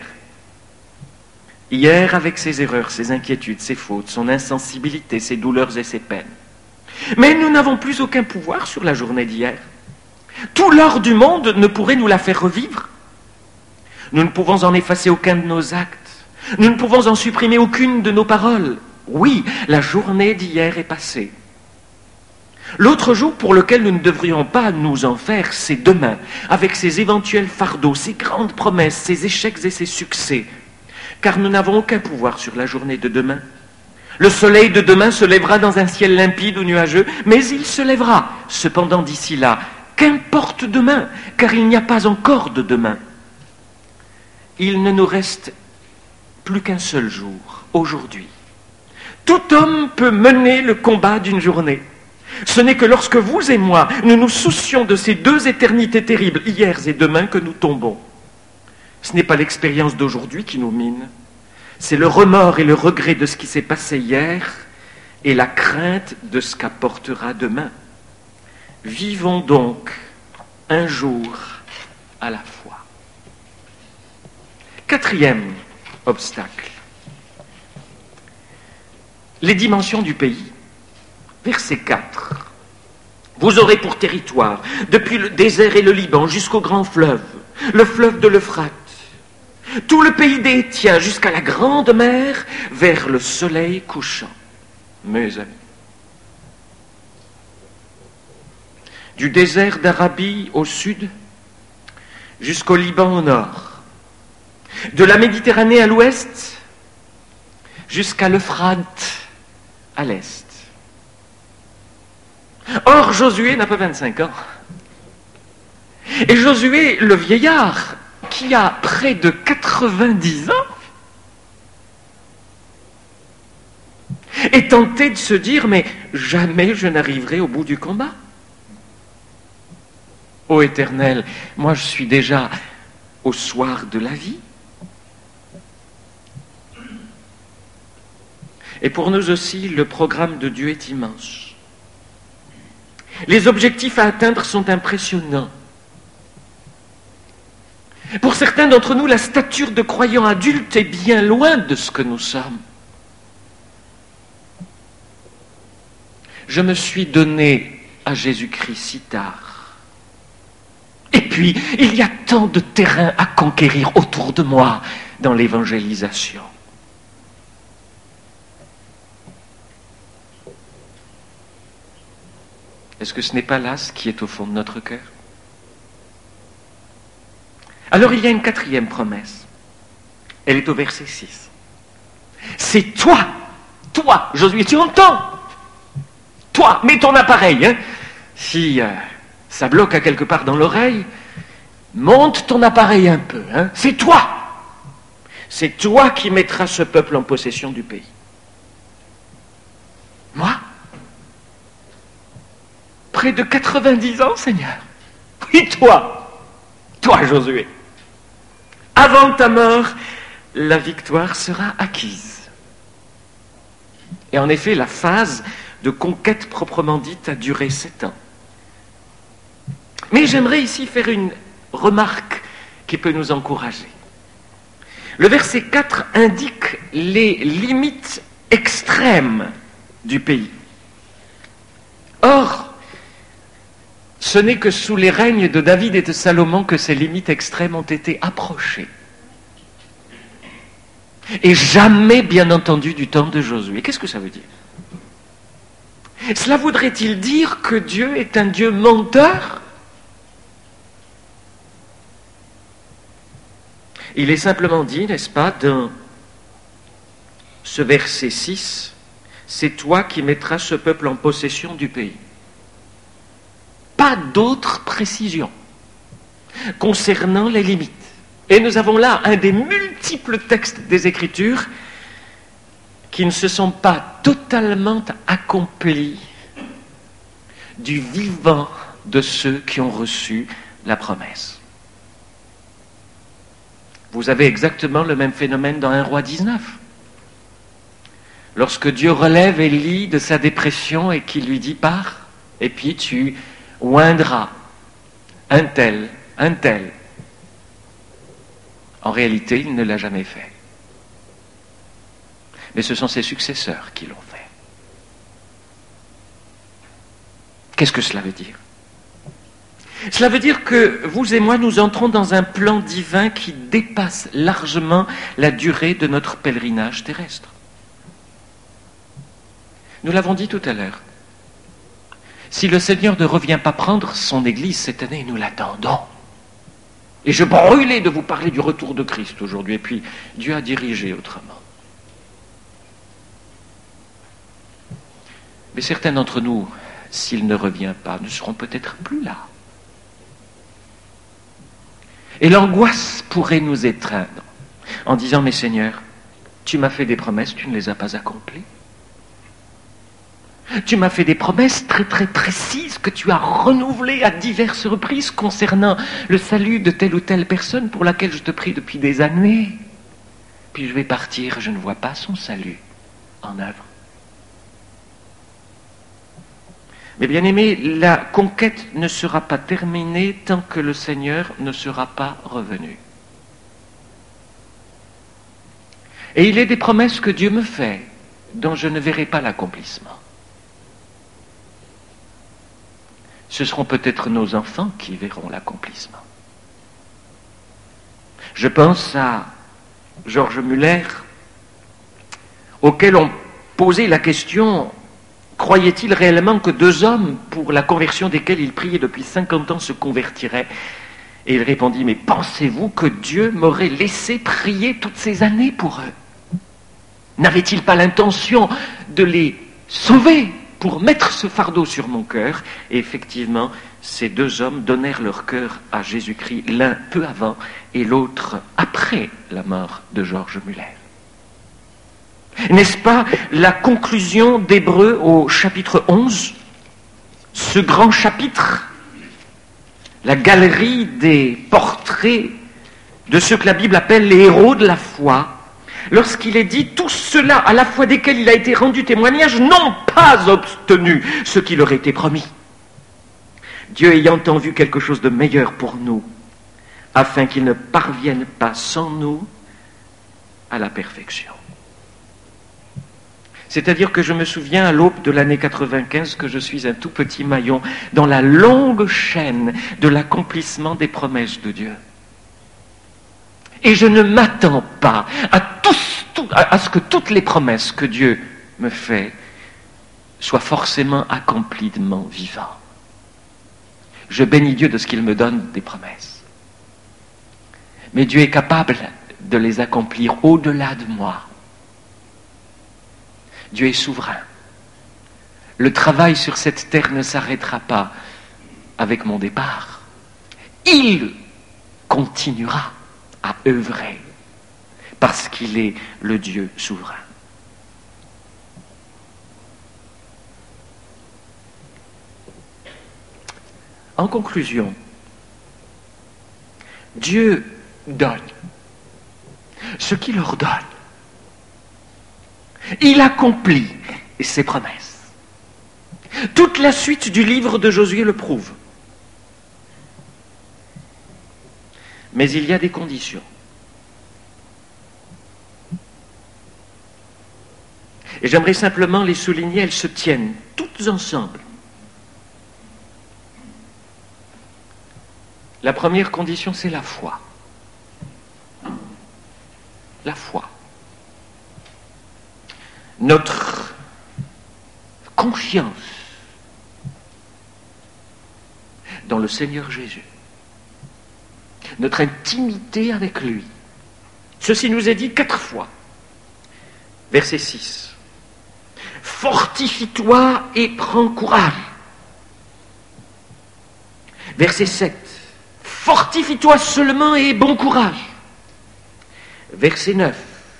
Hier, avec ses erreurs, ses inquiétudes, ses fautes, son insensibilité, ses douleurs et ses peines. Mais nous n'avons plus aucun pouvoir sur la journée d'hier. Tout l'or du monde ne pourrait nous la faire revivre. Nous ne pouvons en effacer aucun de nos actes. Nous ne pouvons en supprimer aucune de nos paroles. Oui, la journée d'hier est passée. L'autre jour pour lequel nous ne devrions pas nous en faire, c'est demain, avec ses éventuels fardeaux, ses grandes promesses, ses échecs et ses succès. Car nous n'avons aucun pouvoir sur la journée de demain. Le soleil de demain se lèvera dans un ciel limpide ou nuageux, mais il se lèvera. Cependant, d'ici là, qu'importe demain, car il n'y a pas encore de demain. Il ne nous reste plus qu'un seul jour, aujourd'hui. Tout homme peut mener le combat d'une journée. Ce n'est que lorsque vous et moi, nous nous soucions de ces 2 éternités terribles, hier et demain, que nous tombons. Ce n'est pas l'expérience d'aujourd'hui qui nous mine, c'est le remords et le regret de ce qui s'est passé hier et la crainte de ce qu'apportera demain. Vivons donc un jour à la fois. 4e obstacle. Les dimensions du pays. Verset 4. Vous aurez pour territoire, depuis le désert et le Liban jusqu'au grand fleuve, le fleuve de l'Euphrate, tout le pays des Hétiens jusqu'à la grande mer, vers le soleil couchant. Mes amis. Du désert d'Arabie au sud, jusqu'au Liban au nord, de la Méditerranée à l'ouest, jusqu'à l'Euphrate à l'est. Or, Josué n'a pas 25 ans. Et Josué, le vieillard, qui a près de 90 ans, est tenté de se dire, mais jamais je n'arriverai au bout du combat. Ô Éternel, moi je suis déjà au soir de la vie. Et pour nous aussi, le programme de Dieu est immense. Les objectifs à atteindre sont impressionnants. Pour certains d'entre nous, la stature de croyants adultes est bien loin de ce que nous sommes. Je me suis donné à Jésus-Christ si tard. Et puis, il y a tant de terrain à conquérir autour de moi dans l'évangélisation. Est-ce que ce n'est pas là ce qui est au fond de notre cœur? Alors il y a une 4e promesse. Elle est au verset 6. C'est toi, Josué, tu entends? Toi, mets ton appareil. Hein? Si ça bloque à quelque part dans l'oreille, monte ton appareil un peu. Hein? C'est toi. C'est toi qui mettras ce peuple en possession du pays. Moi? Près de 90 ans, Seigneur. Oui, toi, Josué. Avant ta mort, la victoire sera acquise. Et en effet, la phase de conquête proprement dite a duré 7 ans. Mais j'aimerais ici faire une remarque qui peut nous encourager. Le verset 4 indique les limites extrêmes du pays. Or, ce n'est que sous les règnes de David et de Salomon que ces limites extrêmes ont été approchées. Et jamais, bien entendu, du temps de Josué. Qu'est-ce que ça veut dire? Cela voudrait-il dire que Dieu est un Dieu menteur? Il est simplement dit, n'est-ce pas, dans ce verset 6, c'est toi qui mettras ce peuple en possession du pays. Pas d'autres précisions concernant les limites. Et nous avons là un des multiples textes des Écritures qui ne se sont pas totalement accomplis du vivant de ceux qui ont reçu la promesse. Vous avez exactement le même phénomène dans 1 Roi 19. Lorsque Dieu relève Élie de sa dépression et qu'il lui dit « Pars, et puis tu oindras un tel. » En réalité, il ne l'a jamais fait. Mais ce sont ses successeurs qui l'ont fait. Qu'est-ce que cela veut dire? Cela veut dire que vous et moi, nous entrons dans un plan divin qui dépasse largement la durée de notre pèlerinage terrestre. Nous l'avons dit tout à l'heure. Si le Seigneur ne revient pas prendre son Église cette année, nous l'attendons. Et je brûlais de vous parler du retour de Christ aujourd'hui, et puis Dieu a dirigé autrement. Mais certains d'entre nous, s'il ne revient pas, ne seront peut-être plus là. Et l'angoisse pourrait nous étreindre en disant « Mais Seigneur, tu m'as fait des promesses, tu ne les as pas accomplies. Tu m'as fait des promesses très très précises que tu as renouvelées à diverses reprises concernant le salut de telle ou telle personne pour laquelle je te prie depuis des années. Puis je vais partir, je ne vois pas son salut en œuvre. » Mais bien aimés, la conquête ne sera pas terminée tant que le Seigneur ne sera pas revenu. Et il est des promesses que Dieu me fait dont je ne verrai pas l'accomplissement. Ce seront peut-être nos enfants qui verront l'accomplissement. Je pense à Georges Muller, auquel on posait la question: croyait-il réellement que 2 hommes, pour la conversion desquels il priait depuis 50 ans, se convertiraient? Et il répondit: mais pensez-vous que Dieu m'aurait laissé prier toutes ces années pour eux? N'avait-il pas l'intention de les sauver pour mettre ce fardeau sur mon cœur? Et effectivement, ces 2 hommes donnèrent leur cœur à Jésus-Christ, l'un peu avant et l'autre après la mort de Georges Muller. N'est-ce pas la conclusion d'Hébreux au chapitre 11, ce grand chapitre, la galerie des portraits de ceux que la Bible appelle les héros de la foi, lorsqu'il est dit: tous ceux-là, à la foi desquels il a été rendu témoignage, n'ont pas obtenu ce qui leur était promis. Dieu ayant en vue quelque chose de meilleur pour nous, afin qu'ils ne parviennent pas sans nous à la perfection. C'est-à-dire que je me souviens à l'aube de l'année 95 que je suis un tout petit maillon dans la longue chaîne de l'accomplissement des promesses de Dieu. Et je ne m'attends pas à ce que toutes les promesses que Dieu me fait soient forcément accomplies de mon vivant. Je bénis Dieu de ce qu'il me donne des promesses. Mais Dieu est capable de les accomplir au-delà de moi. Dieu est souverain. Le travail sur cette terre ne s'arrêtera pas avec mon départ. Il continuera à œuvrer parce qu'il est le Dieu souverain. En conclusion, Dieu donne ce qu'il ordonne. Il accomplit ses promesses. Toute la suite du livre de Josué le prouve. Mais il y a des conditions. Et j'aimerais simplement les souligner, elles se tiennent toutes ensemble. La première condition, c'est la foi. La foi. Notre confiance dans le Seigneur Jésus. Notre intimité avec lui. Ceci nous est dit 4 fois. Verset 6. Fortifie-toi et prends courage. Verset 7. Fortifie-toi seulement et aie bon courage. Verset 9.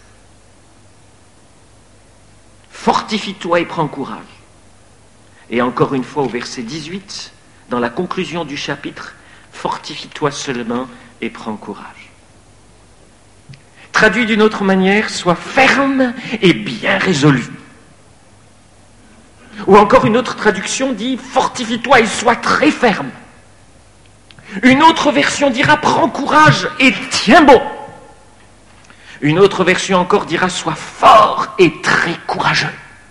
Fortifie-toi et prends courage. Et encore une fois au verset 18, dans la conclusion du chapitre, fortifie-toi seulement et prends courage. Traduit d'une autre manière, sois ferme et bien résolu. Ou encore une autre traduction dit, fortifie-toi et sois très ferme. Une autre version dira, prends courage et tiens bon. Une autre version encore dira, sois fort et très courageux.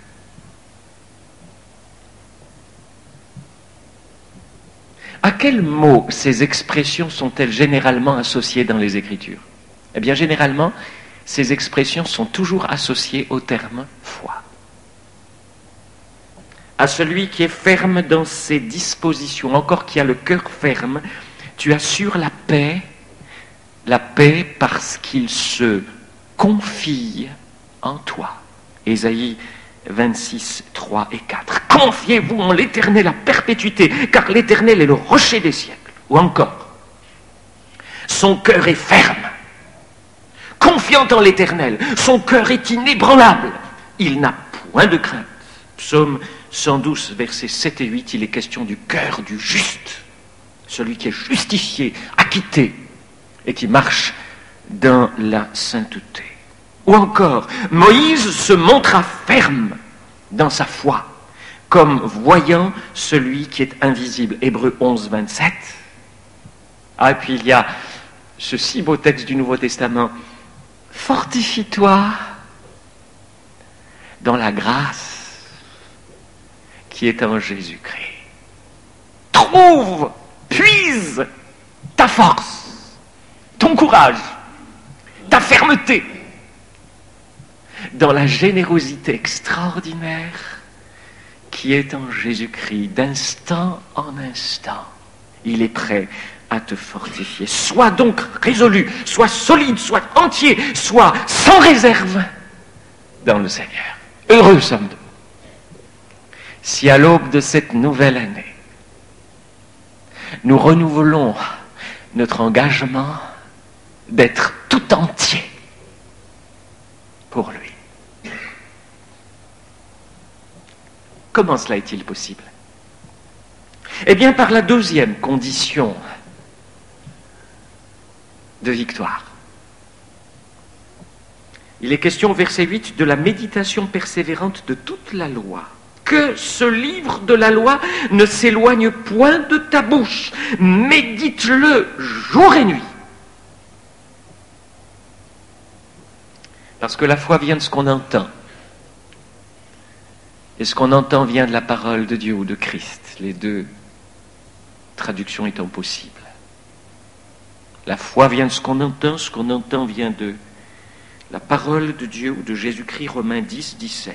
À quels mots ces expressions sont-elles généralement associées dans les Écritures? Eh bien, généralement, ces expressions sont toujours associées au terme foi. À celui qui est ferme dans ses dispositions, encore qui a le cœur ferme, tu assures la paix parce qu'il se confie en toi. Ésaïe 26, 3 et 4. Confiez-vous en l'Éternel à perpétuité, car l'Éternel est le rocher des siècles. Ou encore, son cœur est ferme, confiant en l'Éternel, son cœur est inébranlable, il n'a point de crainte. Psaume 112, versets 7 et 8, il est question du cœur du juste, celui qui est justifié, acquitté, et qui marche dans la sainteté. Ou encore, Moïse se montra ferme dans sa foi, comme voyant celui qui est invisible. Hébreux 11, 27. Ah, et puis il y a ce si beau texte du Nouveau Testament. Fortifie-toi dans la grâce qui est en Jésus-Christ. Trouve, puise ta force, ton courage, ta fermeté dans la générosité extraordinaire qui est en Jésus-Christ. D'instant en instant, il est prêt à te fortifier. Sois donc résolu, sois solide, sois entier, sois sans réserve dans le Seigneur. Heureux sommes-nous si à l'aube de cette nouvelle année, nous renouvelons notre engagement d'être tout entier pour lui. Comment cela est-il possible? Eh bien, par la deuxième condition de victoire. Il est question au verset 8 de la méditation persévérante de toute la loi. Que ce livre de la loi ne s'éloigne point de ta bouche. Médite-le jour et nuit. Parce que la foi vient de ce qu'on entend. Et ce qu'on entend vient de la parole de Dieu ou de Christ. Les deux traductions étant possibles. La foi vient de ce qu'on entend vient de la parole de Dieu ou de Jésus-Christ, Romains 10, 17.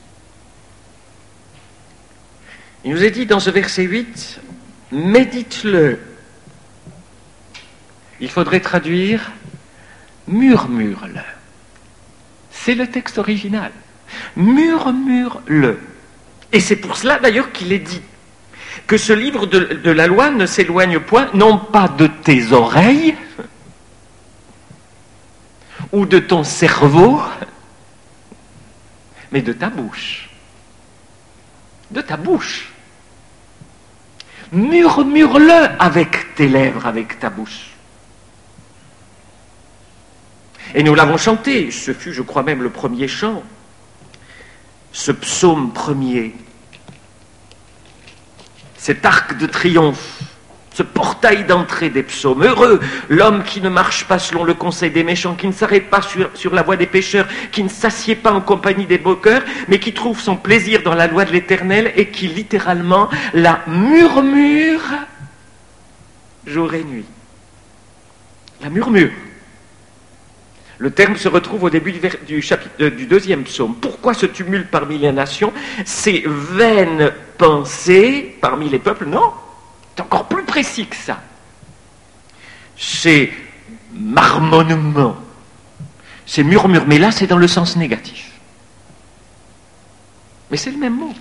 Il nous est dit dans ce verset 8, médite-le. Il faudrait traduire murmure-le. C'est le texte original. Murmure-le. Et c'est pour cela d'ailleurs qu'il est dit que ce livre de la loi ne s'éloigne point, non pas de tes oreilles ou de ton cerveau, mais de ta bouche. De ta bouche. Murmure-le avec tes lèvres, avec ta bouche. Et nous l'avons chanté, ce fut, je crois même, le premier chant. ce psaume premier, cet arc de triomphe, ce portail d'entrée des psaumes. Heureux l'homme qui ne marche pas selon le conseil des méchants, qui ne s'arrête pas sur la voie des pécheurs, qui ne s'assied pas en compagnie des moqueurs, mais qui trouve son plaisir dans la loi de l'Éternel et qui littéralement la murmure jour et nuit. La murmure. Le terme se retrouve au début du deuxième psaume. Pourquoi ce tumulte parmi les nations? Ces vaines pensées parmi les peuples? Non, c'est encore plus précis que ça. Ces marmonnements, ces murmures, mais là c'est dans le sens négatif. Mais c'est le même mot.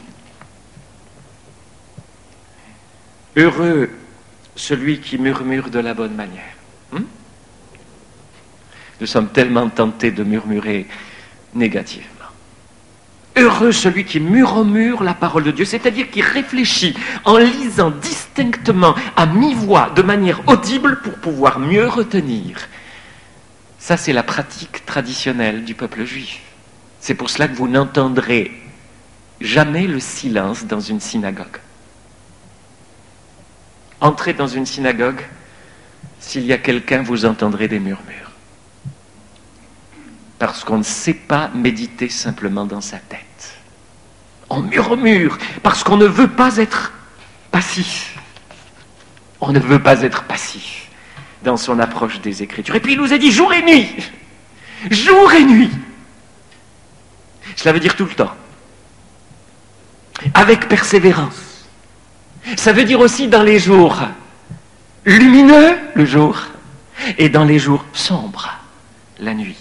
Heureux celui qui murmure de la bonne manière. Nous sommes tellement tentés de murmurer négativement. Heureux celui qui murmure la parole de Dieu, c'est-à-dire qui réfléchit en lisant distinctement à mi-voix, de manière audible, pour pouvoir mieux retenir. Ça, c'est la pratique traditionnelle du peuple juif. C'est pour cela que vous n'entendrez jamais le silence dans une synagogue. Entrez dans une synagogue, s'il y a quelqu'un, vous entendrez des murmures. Parce qu'on ne sait pas méditer simplement dans sa tête. On murmure parce qu'on ne veut pas être passif. On ne veut pas être passif dans son approche des Écritures. Et puis il nous a dit jour et nuit. Jour et nuit. Cela veut dire tout le temps. Avec persévérance. Ça veut dire aussi dans les jours lumineux, le jour, et dans les jours sombres, la nuit.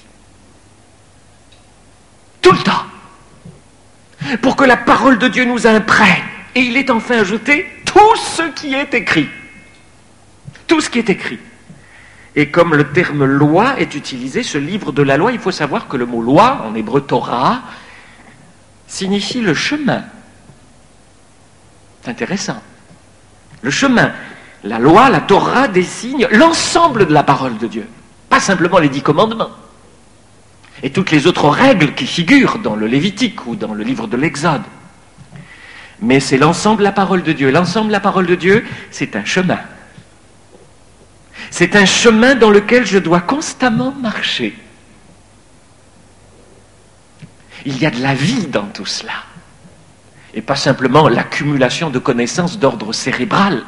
Tout le temps. Pour que la parole de Dieu nous imprègne. Et il est enfin ajouté tout ce qui est écrit. Tout ce qui est écrit. Et comme le terme loi est utilisé, ce livre de la loi, il faut savoir que le mot loi, en hébreu Torah, signifie le chemin. C'est intéressant. Le chemin. La loi, la Torah désigne l'ensemble de la parole de Dieu. Pas simplement les 10 commandements. Et toutes les autres règles qui figurent dans le Lévitique ou dans le livre de l'Exode. Mais c'est l'ensemble de la parole de Dieu. L'ensemble de la parole de Dieu, c'est un chemin. C'est un chemin dans lequel je dois constamment marcher. Il y a de la vie dans tout cela. Et pas simplement l'accumulation de connaissances d'ordre cérébral.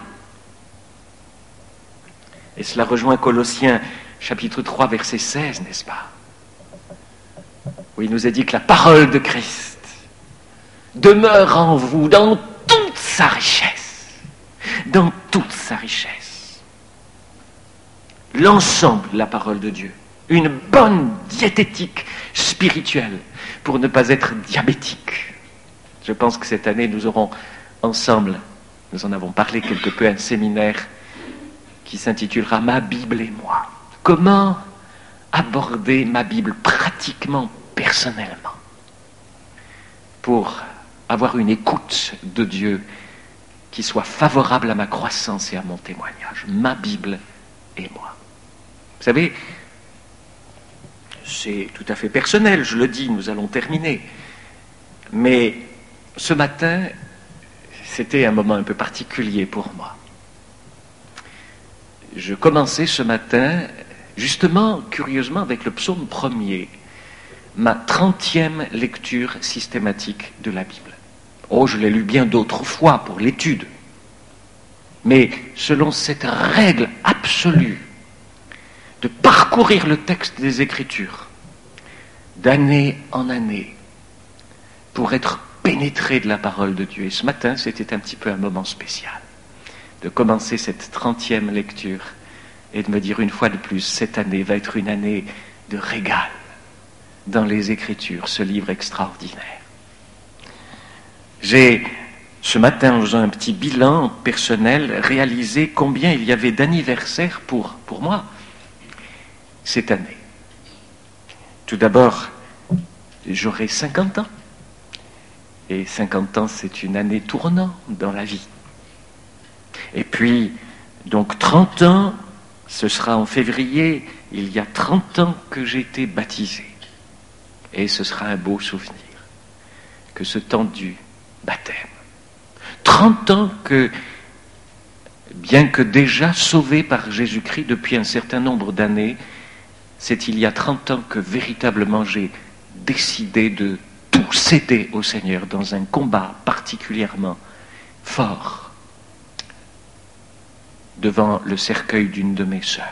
Et cela rejoint Colossiens chapitre 3, verset 16, n'est-ce pas? Où il nous est dit que la parole de Christ demeure en vous dans toute sa richesse. Dans toute sa richesse. L'ensemble de la parole de Dieu. Une bonne diététique spirituelle pour ne pas être diabétique. Je pense que cette année, nous aurons ensemble, nous en avons parlé quelque peu, un séminaire qui s'intitulera « Ma Bible et moi ». Comment aborder ma Bible pratiquement, personnellement, pour avoir une écoute de Dieu qui soit favorable à ma croissance et à mon témoignage. Ma Bible et moi. Vous savez, c'est tout à fait personnel, je le dis, nous allons terminer. Mais ce matin, c'était un moment un peu particulier pour moi. Je commençais ce matin, justement, curieusement, avec le psaume premier, ma 30e lecture systématique de la Bible. Oh, je l'ai lu bien d'autres fois pour l'étude. Mais selon cette règle absolue de parcourir le texte des Écritures d'année en année pour être pénétré de la parole de Dieu. Et ce matin, c'était un petit peu un moment spécial de commencer cette 30e lecture et de me dire une fois de plus, cette année va être une année de régal dans les Écritures, ce livre extraordinaire. J'ai, ce matin, en faisant un petit bilan personnel, réalisé combien il y avait d'anniversaires pour moi cette année. Tout d'abord, j'aurai 50 ans. Et 50 ans, c'est une année tournant dans la vie. Et puis, donc 30 ans, ce sera en février, il y a 30 ans que j'ai été baptisé. Et ce sera un beau souvenir. que ce temps du baptême. 30 ans que, bien que déjà sauvé par Jésus-Christ depuis un certain nombre d'années, c'est il y a 30 ans que véritablement j'ai décidé de tout céder au Seigneur dans un combat particulièrement fort devant le cercueil d'une de mes sœurs.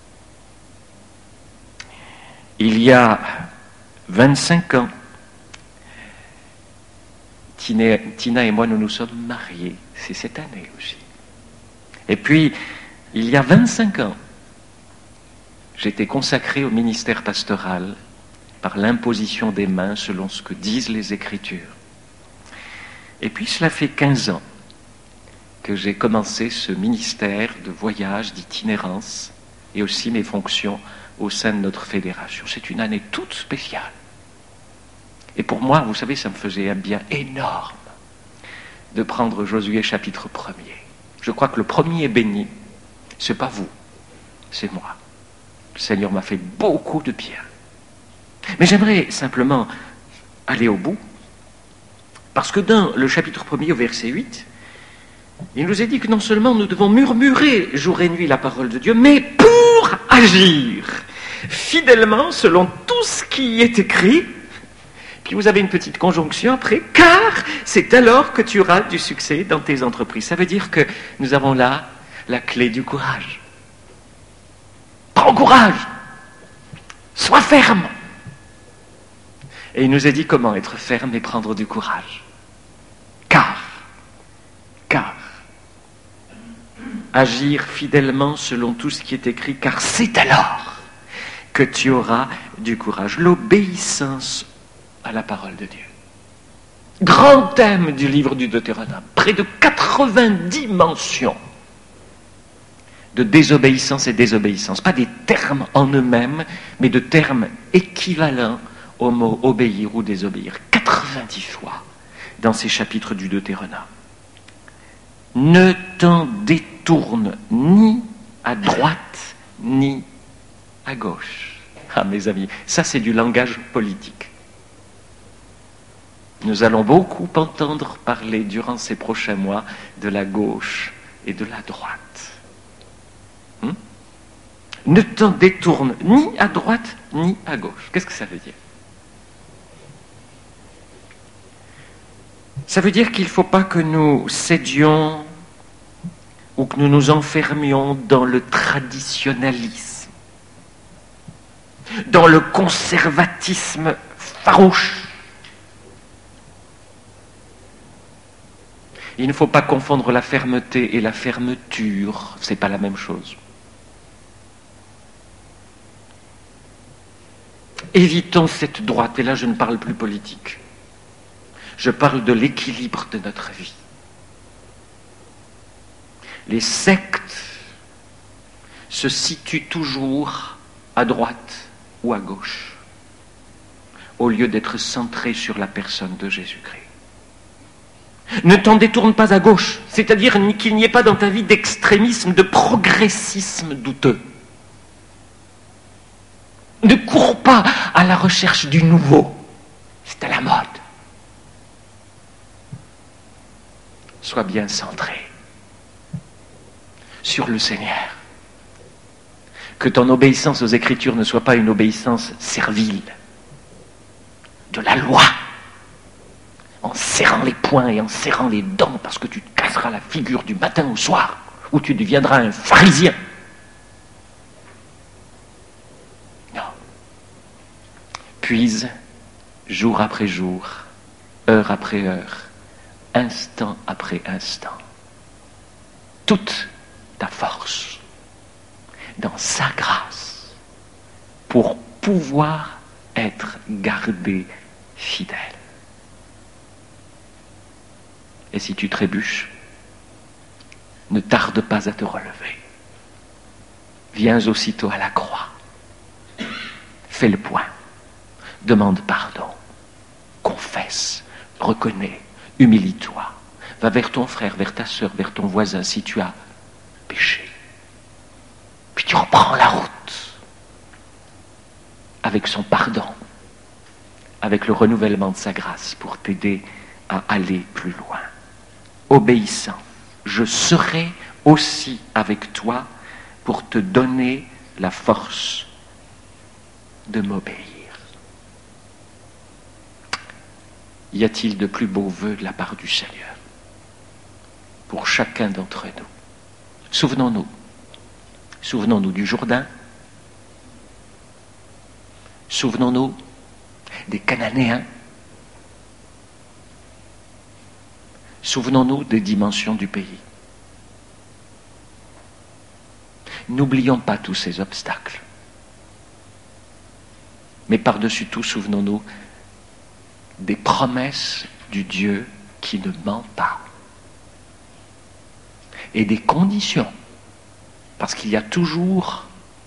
Il y a 25 ans, Tina et moi, nous nous sommes mariés. C'est cette année aussi. Et puis, il y a 25 ans, j'étais consacré au ministère pastoral par l'imposition des mains selon ce que disent les Écritures. Et puis, cela fait 15 ans que j'ai commencé ce ministère de voyage, d'itinérance, et aussi mes fonctions au sein de notre fédération. C'est une année toute spéciale. Et pour moi, vous savez, ça me faisait un bien énorme de prendre Josué chapitre 1er. Je crois que le premier est béni. C'est pas vous, c'est moi. Le Seigneur m'a fait beaucoup de bien. Mais j'aimerais simplement aller au bout, parce que dans le chapitre 1er au verset 8, il nous est dit que non seulement nous devons murmurer jour et nuit la parole de Dieu, mais pour agir fidèlement selon tout ce qui est écrit. Puis vous avez une petite conjonction après, car c'est alors que tu auras du succès dans tes entreprises. Ça veut dire que nous avons là la clé du courage. Prends courage, sois ferme. Et il nous a dit comment être ferme et prendre du courage. Car, agir fidèlement selon tout ce qui est écrit, car c'est alors que tu auras du courage. L'obéissance à la parole de Dieu. Grand thème du livre du Deutéronome. Près de 90 mentions de désobéissance et désobéissance. Pas des termes en eux-mêmes, mais de termes équivalents au mot obéir ou désobéir. 90 fois dans ces chapitres du Deutéronome. Ne t'en détourne ni à droite ni à gauche. Ah mes amis, ça c'est du langage politique. Nous allons beaucoup entendre parler durant ces prochains mois de la gauche et de la droite. Ne t'en détourne ni à droite ni à gauche. Qu'est-ce que ça veut dire? Ça veut dire qu'il ne faut pas que nous cédions ou que nous nous enfermions dans le traditionnalisme, dans le conservatisme farouche. Il ne faut pas confondre la fermeté et la fermeture, c'est pas la même chose. Évitons cette droite, et là je ne parle plus politique. Je parle de l'équilibre de notre vie. Les sectes se situent toujours à droite ou à gauche, au lieu d'être centrés sur la personne de Jésus-Christ. Ne t'en détourne pas à gauche, c'est-à-dire qu'il n'y ait pas dans ta vie d'extrémisme, de progressisme douteux. Ne cours pas à la recherche du nouveau, c'est à la mode. Sois bien centré sur le Seigneur. Que ton obéissance aux Écritures ne soit pas une obéissance servile, de la loi, en serrant les poings et en serrant les dents parce que tu te casseras la figure du matin au soir, ou tu deviendras un pharisien. Non. Puise, jour après jour, heure après heure, instant après instant, toute ta force dans sa grâce pour pouvoir être gardé fidèle. Et si tu trébuches, ne tarde pas à te relever. Viens aussitôt à la croix. Fais le point. Demande pardon. Confesse. Reconnais. Humilie-toi. Va vers ton frère, vers ta sœur, vers ton voisin si tu as péché. Puis tu reprends la route avec son pardon, avec le renouvellement de sa grâce pour t'aider à aller plus loin. Obéissant, je serai aussi avec toi pour te donner la force de m'obéir. Y a-t-il de plus beaux vœux de la part du Seigneur pour chacun d'entre nous? Souvenons-nous du Jourdain, souvenons-nous des Cananéens, souvenons-nous des dimensions du pays. N'oublions pas tous ces obstacles. Mais par-dessus tout, souvenons-nous des promesses du Dieu qui ne ment pas. Et des conditions. Parce qu'il y a toujours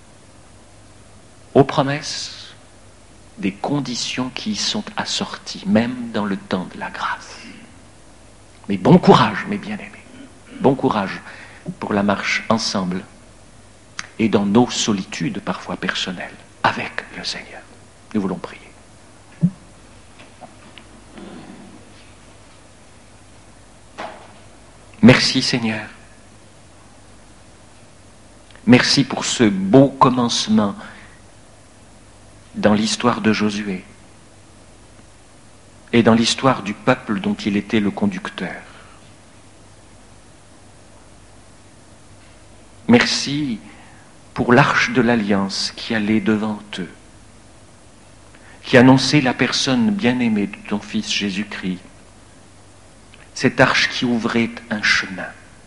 aux promesses des conditions qui y sont assorties, même dans le temps de la grâce. Mais bon courage, mes bien-aimés. Bon courage pour la marche ensemble et dans nos solitudes parfois personnelles avec le Seigneur. Nous voulons prier. Merci Seigneur. Merci pour ce beau commencement dans l'histoire de Josué et dans l'histoire du peuple dont il était le conducteur. Merci pour l'arche de l'alliance qui allait devant eux, qui annonçait la personne bien-aimée de ton Fils Jésus-Christ, cette arche qui ouvrait un chemin.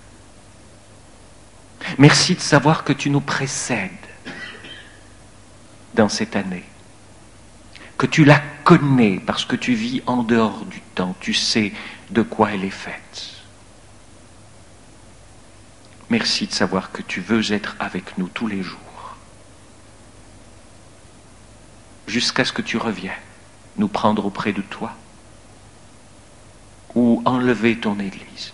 Merci de savoir que tu nous précèdes dans cette année, que tu la connais parce que tu vis en dehors du temps, tu sais de quoi elle est faite. Merci de savoir que tu veux être avec nous tous les jours, jusqu'à ce que tu reviennes nous prendre auprès de toi ou enlever ton Église.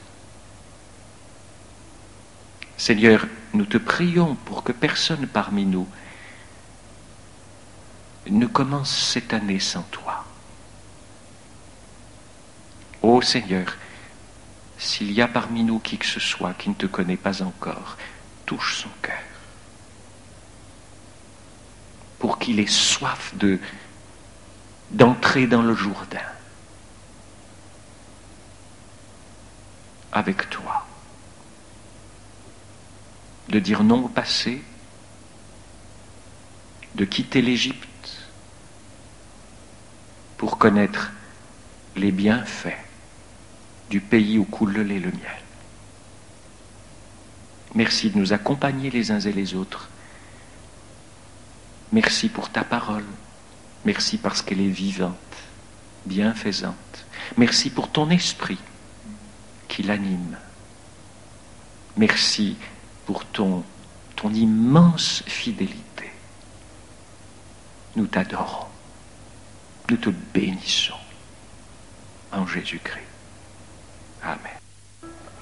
Seigneur, nous te prions pour que personne parmi nous ne commence cette année sans toi. Ô Seigneur, s'il y a parmi nous qui que ce soit qui ne te connaît pas encore, touche son cœur pour qu'il ait soif d'entrer dans le Jourdain avec toi, de dire non au passé, de quitter l'Égypte pour connaître les bienfaits du pays où coule le lait et le miel. Merci de nous accompagner les uns et les autres. Merci pour ta parole. Merci parce qu'elle est vivante, bienfaisante. Merci pour ton esprit qui l'anime. Merci pour ton immense fidélité. Nous t'adorons. Nous te bénissons en Jésus-Christ. Amen.